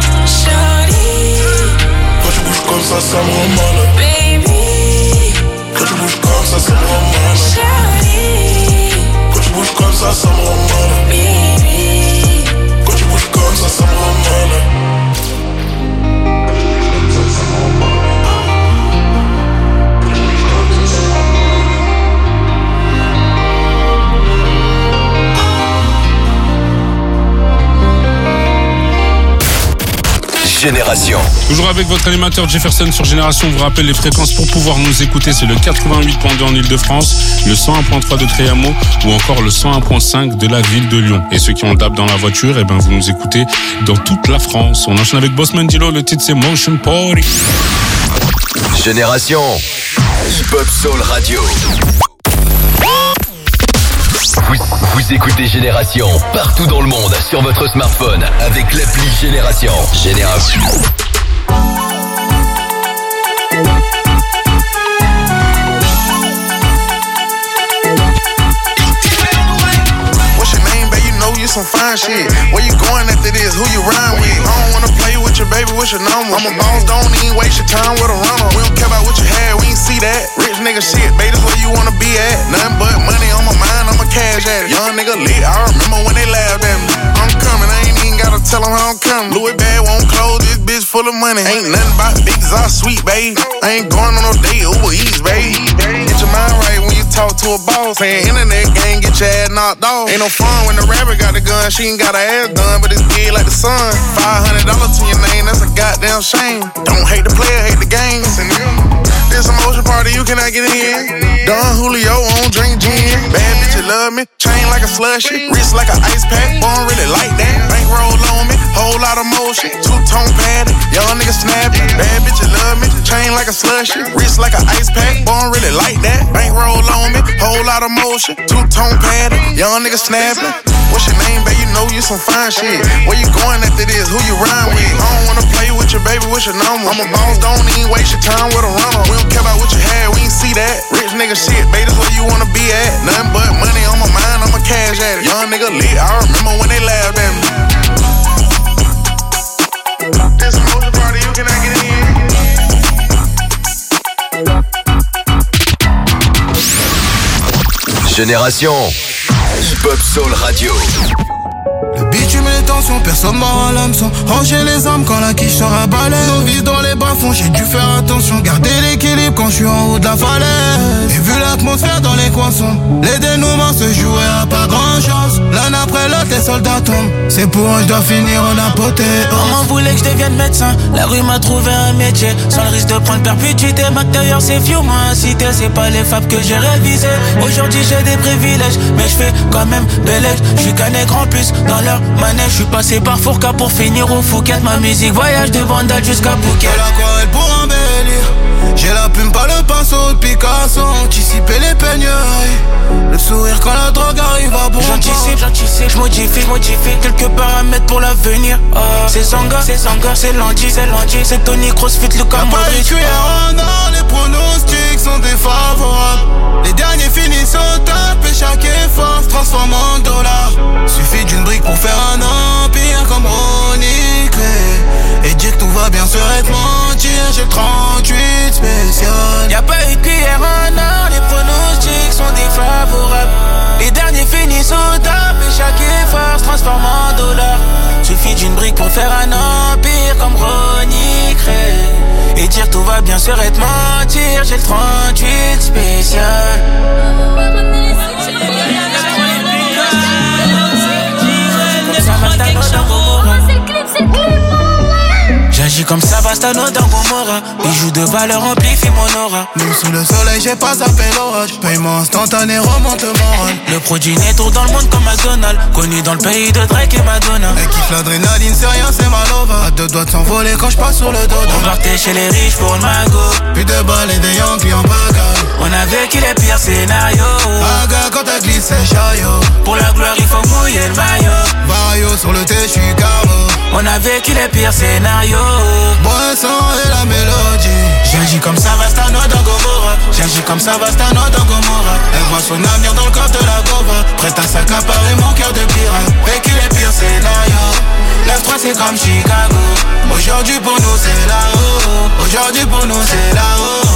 Shorty, quand tu bouges comme ça, ça me rend mal. Baby, quand tu bouges comme ça, ça me rend mal. Shorty, quand tu bouges comme ça, ça me rend mal. Baby, quand tu bouges comme ça, ça me rend mal. Génération. Toujours avec votre animateur Jefferson sur Génération. On vous rappelle les fréquences pour pouvoir nous écouter. C'est le quatre-vingt-huit point deux en Ile-de-France, le cent un point trois de Créamo ou encore le cent un point cinq de la ville de Lyon. Et ceux qui ont le D A B dans la voiture, eh ben vous nous écoutez dans toute la France. On enchaîne avec Bossman Dilo. Le titre c'est Motion Party. Génération Hip Hop Soul Radio. Vous, vous écoutez Génération partout dans le monde sur votre smartphone avec l'appli Génération. Génération. What's your name, babe? You know you some fine shit. Where you going after this? Who you rhyme with? I don't wanna play with your baby. What's your number? I'm a boss, don't even waste your time with a runner. We don't care about what you had, we ain't see that. Rich nigga shit, babe, that's where you wanna be at. Nothing but money on my mind, I'm a cash at it. Young nigga lit, I remember when they laughed at me. I'm coming, I ain't even gotta tell them how I'm coming. Louis bag won't close, this bitch full of money. Ain't nothing about big exhaust sweet, babe. I ain't going on no date, Uber Eats, babe. Get your mind right when you talk to a boss. Saying internet gang, get your ass knocked off. Ain't no fun when the rapper got the gun, she ain't got her ass done, but it's big like the sun. Five hundred dollars to your name, that's a goddamn shame. Don't hate the player, hate the game. This a motion party, you cannot get in. Don Julio on drink gin. Bad bitch, you love me. Chain like a slushy, wrist like an ice pack. Born really like that. Bankroll on me, whole lot of motion. Two tone padded, young nigga snapping. Bad bitch, you love me. Chain like a slushy, wrist like an ice pack. Born really like that. Bankroll on me, whole lot of motion. Two tone padded, young nigga snapping. What's your name, babe? You know you some fine shit. Where you going after this? Who you rhyme with? I don't wanna play with your baby. What's your number? I'm a boss, don't even waste your time with a runner. We don't care about what you had, we ain't see that. Rich nigga shit, babe, that's where you wanna be at. Nothing but money on my mind, I'm a cash at it. Young nigga lit, I remember when they laughed at me. This a motion party, you cannot get in. Génération Hip Hop Soul Radio. Le bitume et les tensions, personne mord à l'hameçon. Ranger les armes quand la quiche sera à balai. Nos vies dans les bas-fonds, j'ai dû faire attention. Garder l'équilibre quand je suis en haut de la falaise. Et vu l'atmosphère dans les coins sombres. Les dénouements se jouaient à pas grand chose. L'un après l'autre les soldats tombent. C'est pour eux je dois finir en apothéose. Maman voulait que je devienne médecin. La rue m'a trouvé un métier sans le risque de prendre perpétuité. Ma d'ailleurs c'est vieux, moi incité. C'est pas les fables que j'ai révisé. Aujourd'hui j'ai des privilèges, mais je fais quand même de l'aigle. Je suis qu'un nègre en plus dans leur manège. Je suis passé par Fourca pour finir au Fouquet. Ma musique voyage de Vandal jusqu'à Phuket. J'ai l'aquarelle pour embellir. J'ai la plume, pas le pinceau de Picasso. Anticiper les peigneries. Le sourire quand la drogue arrive à bon. J'anticipe, j'anticipe, j'modifie, j'modifie. Quelques paramètres pour l'avenir. Oh, c'est Zanga, c'est Zanga, c'est Landy, c'est Landy. C'est Tony Crossfit, le Camorri. Y'a pas de cuillère en or, les pronostics sont défavorables. Les derniers finissent au top et chaque effort se transforme en dollars. Suffit d'une brique pour faire un empire comme Ronnie Clay. Et dire que tout va bien serait de mentir. J'ai le trente-huit spécial. Y'a pas eu de cuillère en or, les pronostics sont défavorables. Les derniers finissent au top et chaque effort se transforme en dollars. Suffit d'une brique pour faire un empire comme Ronnie Clay. Et dire tout va bien serait de mentir. J'ai le trente-huit spécial. J'agis comme Savastano dans Gomorrah. Bijoux de valeur amplifient mon aura. Nous sous le soleil j'ai pas zappé l'orage. Paiement instantané remonte le moral. Le produit n'est tour dans le monde comme McDonald's. Connu dans le pays de Drake et Madonna. Elle kiffe l'adrénaline, c'est rien, c'est malova. À deux doigts de s'envoler quand je passe sur le dos. On partait chez les riches pour le magot. Plus de balles et des Yankees en bagarre. On a vécu les pires scénarios. Aga quand t'as glissé chaillot. Pour la gloire il faut mouiller le maillot. Vario sur le thé, j'suis carbo. On a vécu les pires scénarios. Boisson et la mélodie. J'agis comme Savastano dans Gomorrah. J'agis comme Savastano dans Gomorrah. Elle voit son avenir dans le corps de la gova. Prête à s'accaparer mon cœur de pirate. Vécu les pires scénarios. neuf trois c'est comme Chicago. Aujourd'hui pour nous c'est là-haut. Aujourd'hui pour nous c'est là-haut.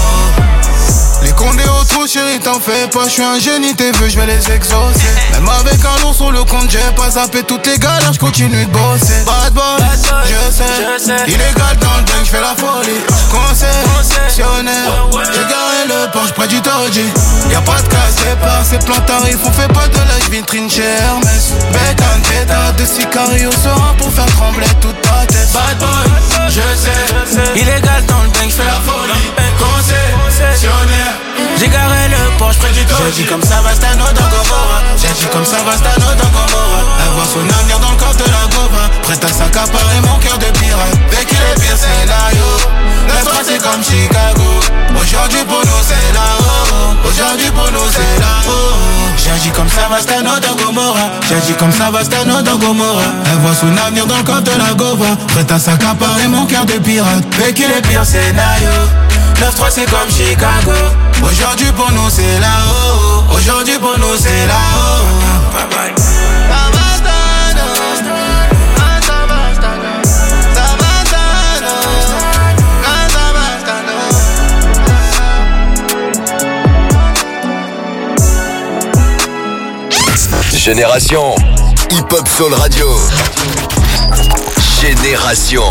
Les condés au trou chérie t'en fais pas. J'suis un génie tes vœux j'vais les exaucer. Même avec un lourd sur le compte j'ai pas zappé toutes les galères. J'continue de bosser. Bad boy, Bad boy je, sais. je sais Illégal dans le bank j'fais la folie. Concessionnaire, j'ai garé le Porsche près du Toji. Y'a pas de casse départ, c'est plein tarif. On fait pas de l'âge vitrine chez Hermès. Bécane, pétard de Sicario sera pour faire trembler toute ta tête. Bad boy, je sais, je sais. Illégal dans le bank j'fais la folie. Concessionnaire, j'ai garé le Porsche près du Toji. J'ai dit comme Savastano dans Gomorrah. J'ai dit comme Savastano dans Gomorrah. Elle voit son avenir dans le corps de la gova. Prête à s'accaparer mon cœur de pirate. Vécu les pires scénarios. neuf trois c'est comme Chicago. Aujourd'hui pour nous c'est là-haut. Aujourd'hui pour nous c'est là-haut. J'agis comme Savastano dans Gomorrah. J'agis comme Savastano dans Gomorrah. Elle voit son avenir dans le corps de la gova. Prête à s'accaparer mon cœur de pirate. Vécu les pires scénarios. neuf trois c'est comme Chicago. Aujourd'hui pour nous c'est là-haut. Aujourd'hui pour nous c'est là-haut. Bye bye. Génération Hip Hop Soul Radio. Génération.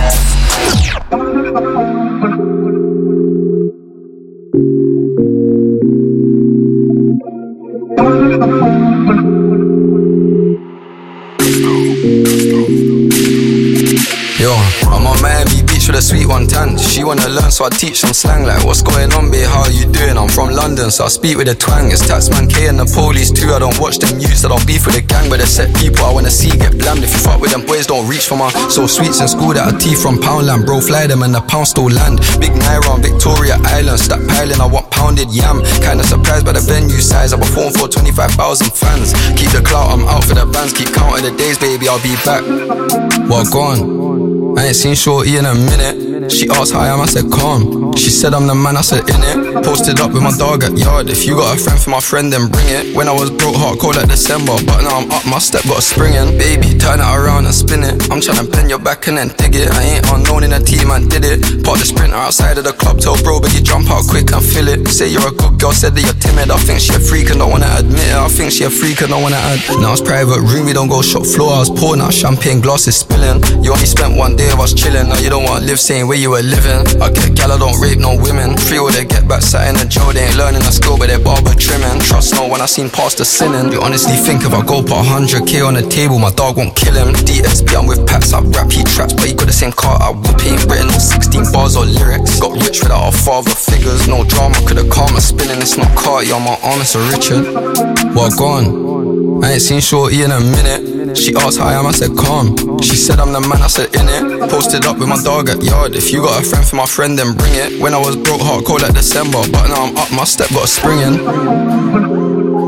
Yo, I'm on Miami Beach with a sweet one tan. She wanna learn, so I teach some slang. Like, what's going on, babe? How you doing? I'm from London, so I speak with a twang. It's Taxman K and the police too. I don't watch them youths that I'll beef with a gang. But the set people I wanna see get blammed. If you fuck with them boys, don't reach for my so sweets in school that I tea from Poundland. Bro, fly them and the pound still land. Big Naira on Victoria Island, stack piling. I want pounded yam. Kinda surprised by the venue size. I perform for twenty-five thousand fans. Keep the clout, I'm out for the bands. Keep counting the days, baby, I'll be back. Well, gone. I ain't seen Shorty in a minute. She asked how I am, I said calm. She said I'm the man, I said in it. Posted up with my dog at yard. If you got a friend for my friend, then bring it. When I was broke, hard cold like December, but now I'm up my step, got a spring in. Baby, turn it around and spin it. I'm tryna bend your back and then dig it. I ain't unknown in the team, I did it. Park the Sprinter outside of the club, tell bro, but you jump out quick and fill it. Say you're a good girl, said that you're timid. I think she a freak and don't wanna admit it. I think she a freak and don't wanna add. Now it's private room, we don't go shop floor. I was poor, now champagne glasses spilling. You only spent one day of us chilling. Now you don't wanna live same way. where you were living. I get gal, I don't rape no women. Free all they get back, sat in a jail. They ain't learning a skill, but they're barber trimming. Trust no one, I seen past the sinning. You honestly think if I go put one hundred K on the table, my dog won't kill him. D S P, I'm with Pats, I rap, he traps, but he got the same car, I whoop. He ain't written no sixteen bars or lyrics. Got rich without our father figures. No drama, could've calm my spinning. It's not Carti, I'm my honest or Richard. What gone? I ain't seen Shorty in a minute. She asked how I am, I said calm. She said I'm the man, I said in it. Posted up with my dog at yard. If you got a friend for my friend, then bring it. When I was broke, hard cold like December, but now I'm up my step, got a spring in.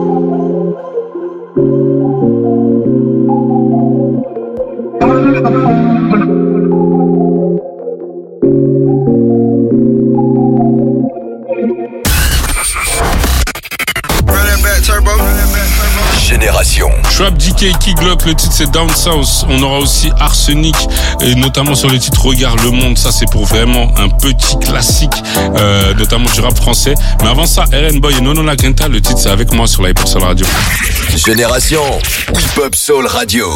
Génération. Trap D K Key Glock, le titre c'est Down South. On aura aussi Arsenic, et notamment sur le titre Regarde le monde. Ça c'est pour vraiment un petit classique, euh, notamment du rap français. Mais avant ça, R N Boy et Nono La Quinta, le titre c'est Avec moi sur la Hip Hop Soul Radio. Génération Hip Hop Soul Radio.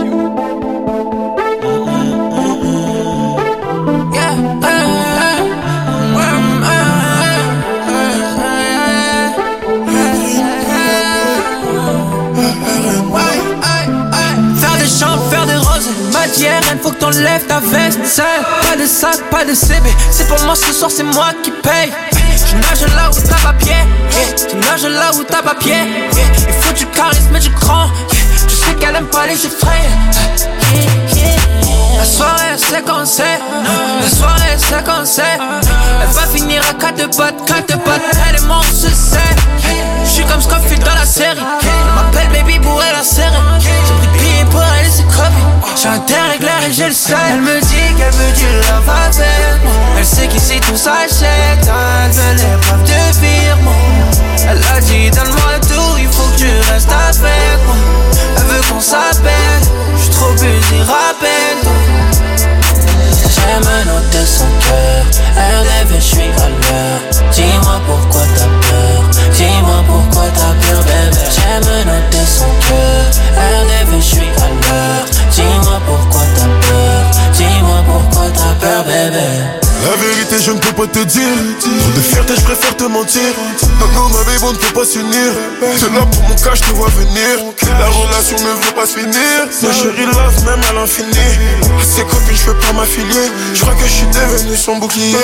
Rien, faut que t'enlèves ta veste. C'est pas de sac, pas de C B. C'est pour moi ce soir, c'est moi qui paye. Tu nages là où t'as pas pied, yeah. Tu nages là où t'as pas pied, yeah. Il faut du charisme et du cran, yeah. Tu sais qu'elle aime pas les effraits, yeah, yeah. La soirée elle sait qu'on sait. La soirée elle sait qu'on sait. Elle va finir à quatre potes, quatre potes. Elle est mon succès. J'suis comme Scofield dans la série. Elle m'appelle baby pour elle la serrer. J'ai pris de billets pour elle et c'est crevé. J'ai un terre éclair et j'ai le seul. Elle me dit qu'elle veut du love avec moi. Elle sait qu'ici tout s'achète. Elle veut l'épreuve de firme. Elle a dit donne-moi le tour, il faut que tu restes avec moi. Elle veut qu'on s'appelle. J'suis trop busy, rappelle-toi. J'aime noter son cœur. Elle rêve, j'suis à l'heure. Dis-moi pourquoi t'as peur. Dis-moi pourquoi t'as peur, bébé. J'aime noter son cœur. Elle rêve, j'suis à l'heure. Dis-moi pourquoi t'as peur. Dis-moi pourquoi t'as peur, bébé. La vérité je ne peux pas te dire. Trop de fierté je préfère te mentir. Non non ma baby on ne peut pas s'unir. C'est là pour mon cas je te vois venir. La relation ne veut pas se finir. Ma chérie love même à l'infini. À ses copines je peux pas m'affilier. Je crois que je suis devenu son bouclier.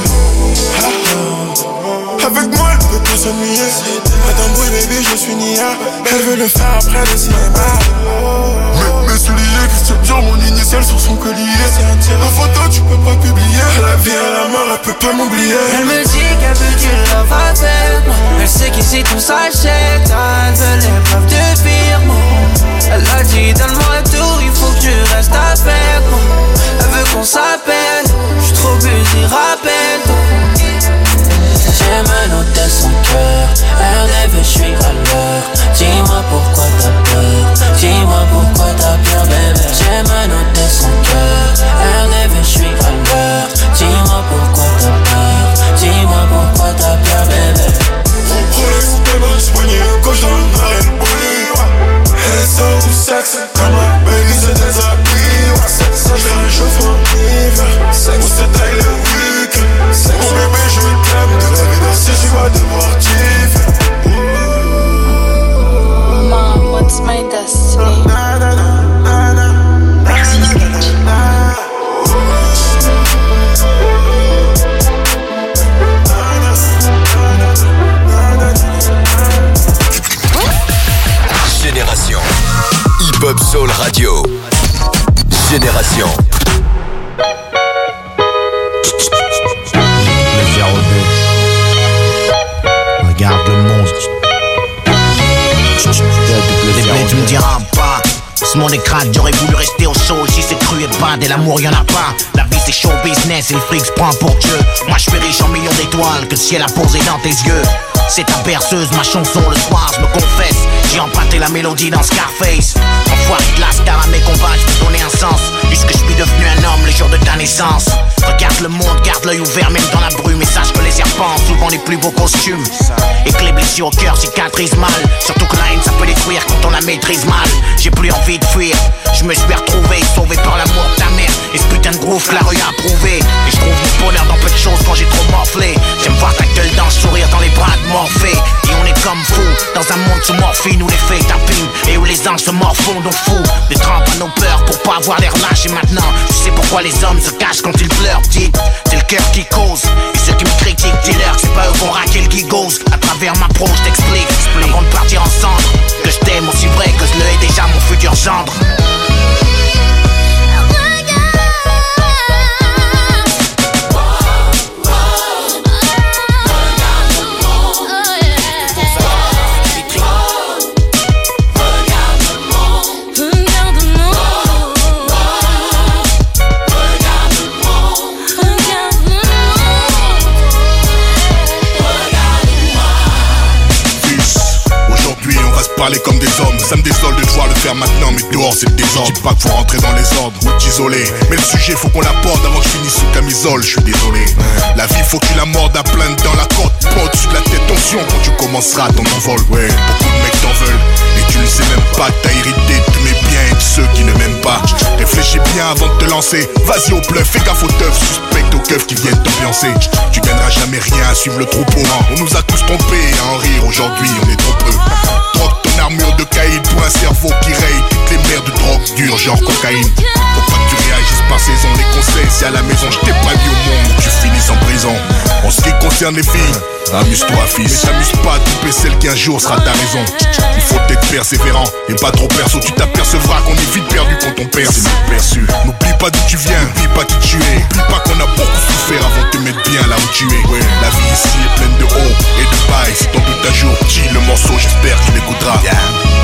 Avec moi elle peut pas s'ennuyer. Madame Boy baby je suis Nia. Elle veut le faire après le cinéma. Mes, mes souliers Christian Dior, mon initial sur son collier. La photo tu peux pas publier. La vie à la mort elle peut pas m'oublier. Elle me dit qu'elle veut du love avec moi. Elle sait qu'ici tout s'achète. Elle veut l'épreuve de firme. Elle a dit donne-moi le tour, il faut que tu restes avec moi. Elle veut qu'on s'appelle. J'suis trop busy, rappelle-toi. J'aime noter son cœur. Elle rêve, j'suis à l'heure. Dis-moi pourquoi t'as peur. Dis-moi pourquoi t'as peur, bébé. J'aime noter son cœur. Elle rêve, j'suis à l'heure. Dis-moi pourquoi t'as peur. Dis-moi pourquoi t'as peur, bébé. Rolex, t'es dans le poignet. Gauche dans le marais, le bolide. Elle sort du sexe. Comme un baby, c'est des habits. J'fais un chauffeur hiver. On se taille le week-end. Mon bébé, je t'aime. De la vie danser, je vais devoir kiffer. Mom, what's my destiny? Merci Génération Hip Hop Soul Radio. Génération Regarde le monde. Les blés, tu me diras pas. Ce monde est crade, j'aurais voulu rester au chaud. Si c'est cru et bad et l'amour y'en a pas. La vie c'est show business et le fric se prend pour Dieu. Moi je suis riche en millions d'étoiles que le ciel a posé dans tes yeux. C'est ta berceuse, ma chanson le soir, je me confesse. J'ai emprunté la mélodie dans Scarface. Enfoiré de la star à mes combats, je peux donner un sens. Puisque je suis devenu un homme le jour de ta naissance. Regarde le monde, garde l'œil ouvert même dans la brume. Et sache que les serpents ont souvent les plus beaux costumes. Et que les blessures au cœur cicatrisent mal. Surtout que la haine ça peut détruire quand on la maîtrise mal. J'ai plus envie de fuir, je me suis retrouvé sauvé par l'amour de ta mère. Et ce putain de groove que la rue a approuvé. Et je trouve mon bonheur dans peu de choses quand j'ai trop morflé. J'aime voir ta gueule dans le sourire dans les bras de Morphée. Et on est comme fous dans un monde sous morphine où les faits tapinent et où les anges se morfondent donc fous. Des trempes à nos peurs pour pas avoir l'air lâche. Et maintenant, tu sais pourquoi les hommes se cachent quand ils pleurent, dit. C'est le cœur qui cause. Et ceux qui me critiquent, dis-leur que c'est pas eux qu'on raquer le gigose. À travers ma pro, je t'explique, avant de partir ensemble, que je t'aime aussi vrai que je le est déjà mon futur gendre. Parler comme des hommes, ça me désole de devoir le faire maintenant, mais dehors c'est le désordre. Je dis pas qu'il faut rentrer dans les ordres ou t'isoler, mais le sujet faut qu'on l'aborde avant que je finisse sous camisole, je suis désolé. La vie faut que tu la mordes à pleine dans la côte, pas au-dessus de la tête, tension quand tu commenceras ton envol. Ouais, beaucoup de mecs t'en veulent, et tu ne sais même pas que t'as hérité de tous mes biens et de ceux qui ne m'aiment pas. Réfléchis bien avant de te lancer, vas-y au bluff, fais gaffe aux teufs, suspecte aux keufs qui viennent t'ambiancer. Tu gagneras jamais rien à suivre le troupeau, on nous a tous trompés à en rire, aujourd'hui on est trop peu. Troque ton armure de caïd pour un cerveau qui raye toutes les mers de drogue dure genre cocaïne. Faut pas que tu réagisses par saison, les conseils si à la maison je t'ai pas mis au monde, tu finis en prison. En ce qui concerne les filles, amuse-toi fils, mais t'amuse pas à tromper celle qui un jour sera ta raison. Il faut être persévérant et pas trop perso, tu t'apercevras qu'on est vite perdu quand on perd, c'est mal perçu. N'oublie pas d'où tu viens, n'oublie pas qui tu es, n'oublie pas qu'on a beaucoup souffert avant de te mettre bien là où tu es. Ouais, la vie ici est pleine de hauts et de bas, et si t'en doutes un jour, dis le morceau, j'espère qu'il écoutera. Yeah.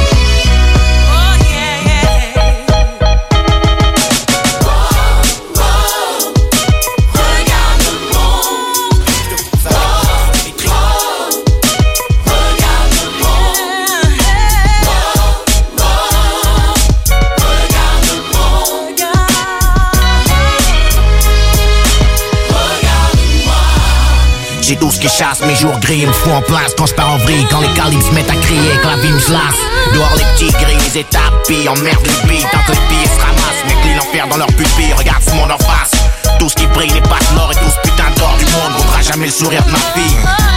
J'ai tout ce qui chasse, mes jours gris me font en place quand je pars en vrille, quand les calibres se mettent à crier, quand la vie me se lasse. Dehors les petits gris, les étapes, puis emmerde les billes, tant que les billets se ramassent, mes clés l'enfer dans leur pupille, regarde ce monde en face. Tout ce qui brille n'est pas de l'or et tout ce putain d'or du monde vaudra jamais le sourire de ma fille.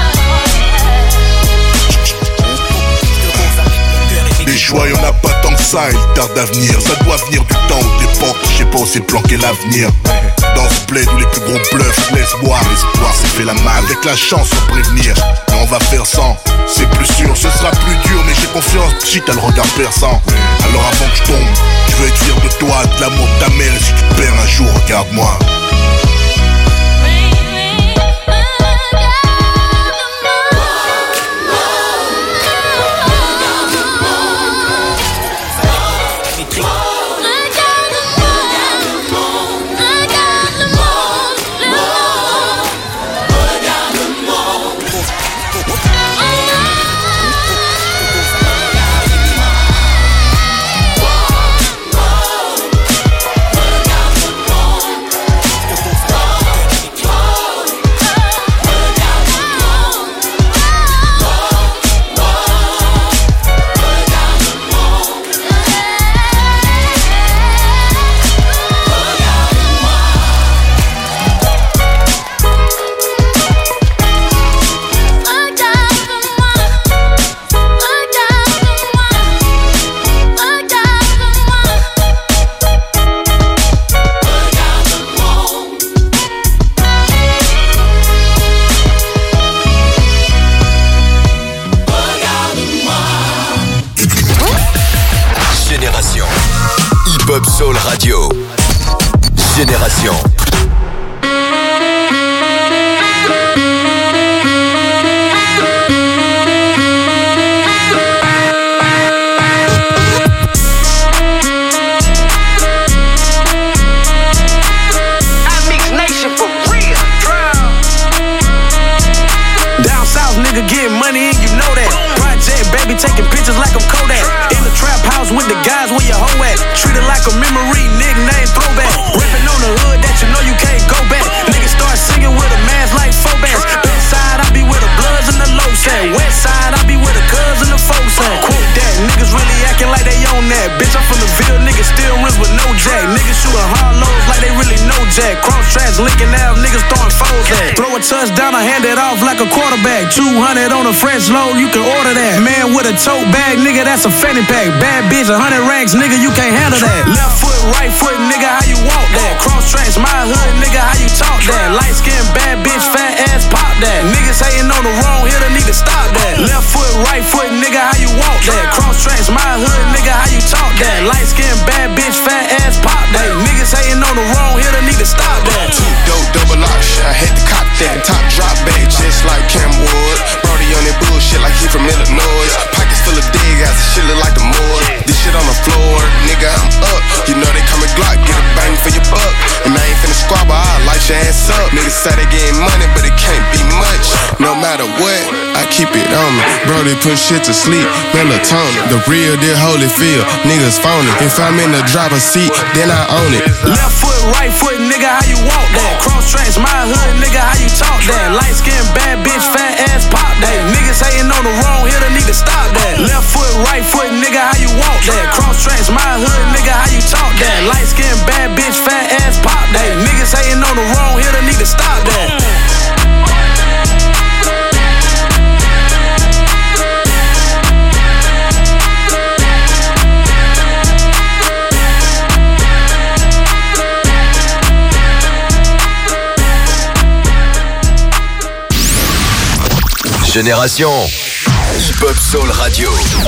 Les joies y'en a pas tant que ça, il tarde à venir. Ça doit venir du temps ou de l'époque, je sais pas où c'est planqué l'avenir. Dans ce bled où les plus gros bluffs laissent boire, l'espoir s'est fait la malle. Avec la chance sans prévenir, mais on va faire sans. C'est plus sûr, ce sera plus dur, mais j'ai confiance, si t'as le regard perçant. Alors avant que je tombe, je veux être fier de toi, de l'amour de ta mère. Et si tu te perds un jour, regarde-moi. Hip-Hop Soul Radio. Génération. Taking pictures like I'm Kodak. In the trap house with the guys where your hoe at. Treated like a memory, nickname throwback. Ripping on the hood that you know you can't go back. Niggas start singing with a mask like Phobas. Best side, I be with the Bloods and the low side. West side, I be with the Cubs and the folk side. Quote that, niggas really acting like they own that. Bitch, I'm from the Ville, niggas still rims with no jack. Niggas shooting hard lows like they really foes at. Cross tracks linking out, niggas throwing foes at. Throw a touchdown, I hand it off like a quarterback. two hundred on a French load, you can order that. Man with a tote bag, nigga, that's a fanny pack. Bad bitch, a hundred racks, nigga, you can't handle that. Left foot, right foot, nigga, how you walk that? Cross tracks, my hood, nigga, how you talk that? Light skin, bad bitch, fat ass, pop that. Niggas hating on the wrong hitter, need to stop that. Left foot, right foot, nigga, how you walk that? Cross tracks, my hood, nigga, how you talk that? Light skin, bad bitch, fat ass, pop that. Niggas hating on the wrong hitter, need to stop that. Two dope, double lock, I had to cop that. Top drop bag, just like Cam Wood. Brody on that bullshit like he from Illinois. Pockets full of dig ass, shit look like the morgue. This shit on the floor, nigga, I'm up. You know they coming Glock, get a bang for your buck. And I ain't finna squabble, I light your ass up. Niggas say they getting money, but it can't be much. No matter what, I keep it on me. Brody put shit to sleep, melatonin. The real deal Holyfield, niggas phony. If I'm in the driver's seat, then I own it. Left foot, right foot, nigga, how you walk that? Cross tracks, my hood, nigga, how you talk that? Light skin, bad bitch, fat ass, pop that. Niggas hating on the wrong hitter, need to stop that. Left foot, right foot, nigga, how you walk that? Cross tracks, my hood, nigga, how you talk that? Light skin, bad bitch, fat ass, pop that. Niggas hating on the wrong hitter, need to stop that. Génération Hip-Hop Soul Radio.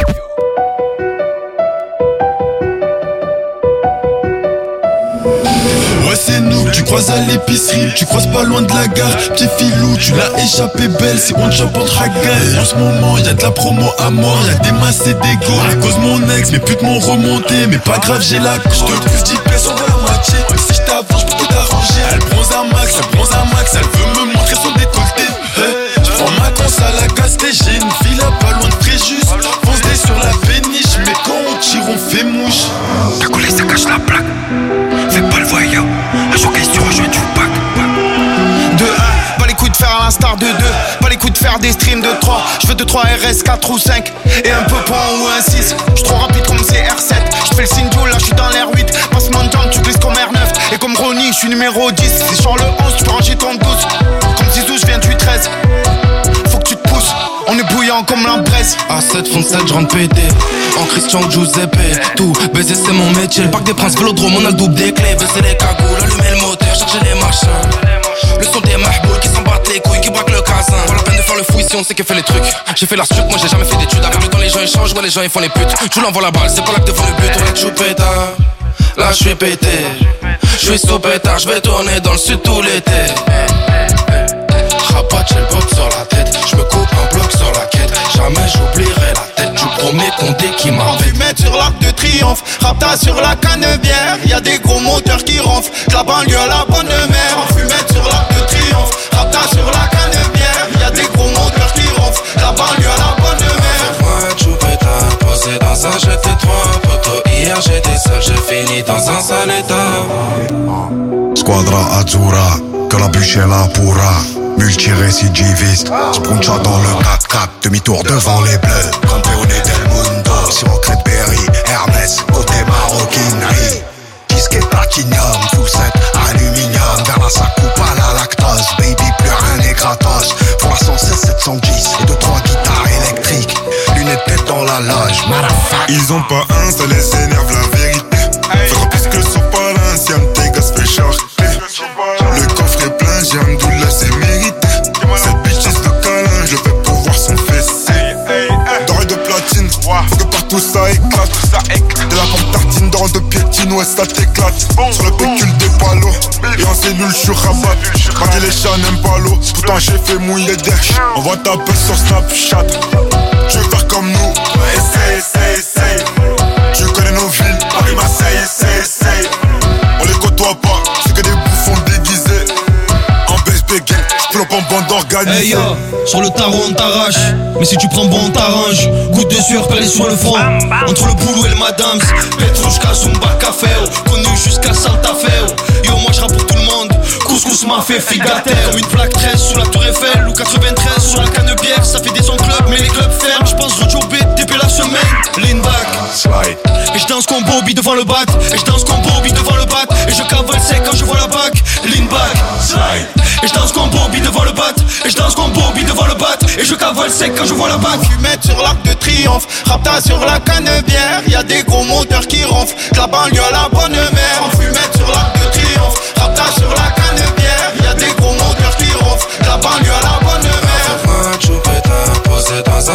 Ouais c'est nous, tu croises à l'épicerie, tu croises pas loin de la gare. Petit filou, tu l'as échappé belle, c'est one shot entre hagas. En ce moment y'a de la promo à mort, y'a des masses et des go. À cause mon ex, mes putes m'ont remonté, mais pas grave j'ai la cote. J'te pousse dix pièces, on va la moitié. Mais si j't'avance, j'peux tout arranger. Elle bronze un max, elle bronze un max, elle veut me montrer son décolleté. Hey, j'prends ma conce à la casté, j'ai une villa pas loin de Fréjus. Fonce-les sur la péniche, mais quand on tire on fait mouche. Ta collé ça cache la plaque. Fais pas le voyant, un jour qu'il se rejoint du pack. De un, pas les coups de fer à l'instar de deux. Pas les coups de fer des streams de trois. Je veux deux trois R S quatre ou cinq. Et un peu point ou un six. J'suis trop rapide comme C R sept. J'fais le signe là j'suis dans l'air huit. Passe mon temps, tu glisses comme R neuf. Et comme Ronnie, j'suis numéro dix. Si j'sors le onze, tu peux ranger ton douze. Comme Zizou, j'viens du treize. Faut que tu te pousses. On est bouillant comme l'empresse. A sept, front sept, j'rentre pété. En Christian Giuseppe. Tout baiser c'est mon métier. Le parc des princes, Vélodrome, on a le double des clés. Baisser les cagoules, allumer le moteur, charger les machins. Le son des mahboules qui s'en battent les couilles, qui braquent le casin. Pas la peine de faire le fouille si on sait qu'elle fait les trucs. J'ai fait la suite, moi j'ai jamais fait d'études. Avec le temps les gens échangent, ouais les gens ils font les putes. Je l'envoie la balle, c'est pas là que devant le but. On est choupéta, là j'suis pété. J'suis sous pétard, j'vais tourner dans le sud tout l'été. Rabat, j'ai le bloc sur la tête. J'me coupe un bloc sur la quête. Jamais j'oublierai la tête du premier condé qui m'a fait. Fumette sur l'arc de triomphe, rapta sur la canebière. Y'a des gros moteurs qui ronflent, de la banlieue à la bonne mère. Fumette sur l'arc de triomphe, rapta sur la canebière. Y'a des gros moteurs qui ronflent, de la banlieue à la bonne mère. Moi, choupéta, posé dans un G T trois. Poto, hier j'étais seul, j'ai fini dans un sale état. Squadra Azzurra, que la bûche est là pourra. Multirécidiviste, Spuncha dans le quatre quatre, demi-tour devant les bleus. Campeone del mundo, sur Crête Berry, Hermès, côté maroquinerie. Disque platinum, foussette, aluminium. Vers sa coupe à la lactose, baby plus rien n'est gratos. Pour la cent seize sept cent dix et deux trois guitares électriques. Lunettes tête dans la loge, motherfucker. Ils ont pas un, ça les énerve la vérité. Faudra plus que son palancien, tes gars se fait charter. Le coffre est plein, j'ai un doula, c'est mérité. Cette bitch est de câlin, je vais pouvoir s'en fesser. Doré de platine, faut que partout ça éclate. De la porte tartine, d'or de piétine, ouais ça t'éclate. Sur le pécule des palos, et en cellule je suis rabat. Marqué les chats n'aiment pas l'eau, pourtant j'ai fait mouiller des dèches. On va taper sur Snapchat, tu veux faire comme nous. Essaye, essaye, essaye. Tu connais nos villes, Paris, Marseille, essaye, essaye. On les côtoie pas, c'est que des bouffons déguisés. En B S B gang, j'plombe en bande organisée. Hey yo, sur le tarot on t'arrache, mais si tu prends bon on t'arrange. Goutte de sueur perlée sur le front, entre le boulot et le madame. Petrushka, Zumba, Café, connu jusqu'à Santa Fe. Yo moi j'rappe pour tout le monde, couscous m'a fait figater. Comme une plaque treize sous la tour Eiffel ou quatre-vingt-treize sur la canne-bière. Ça fait des sons club, mais les clubs ferment. J'pense Rojo B, T P la semaine, lean back. Et j'danse comme Bobby devant le bat, et j'danse comme Bobby devant le bat. Et je cavale sec quand je vois la bague. Lean back, slide. Et je danse comme Bobby devant le bat. Et je danse comme Bobby devant le bat. Et je cavale sec quand je vois la bague. Fumette sur l'arc de triomphe, rapta sur la canne-bière. Y'a des gros moteurs qui ronflent, de la banlieue à la bonne mère. En fumette sur l'arc de triomphe, rapta sur la canne-bière. Y'a des gros moteurs qui ronflent, de la banlieue à la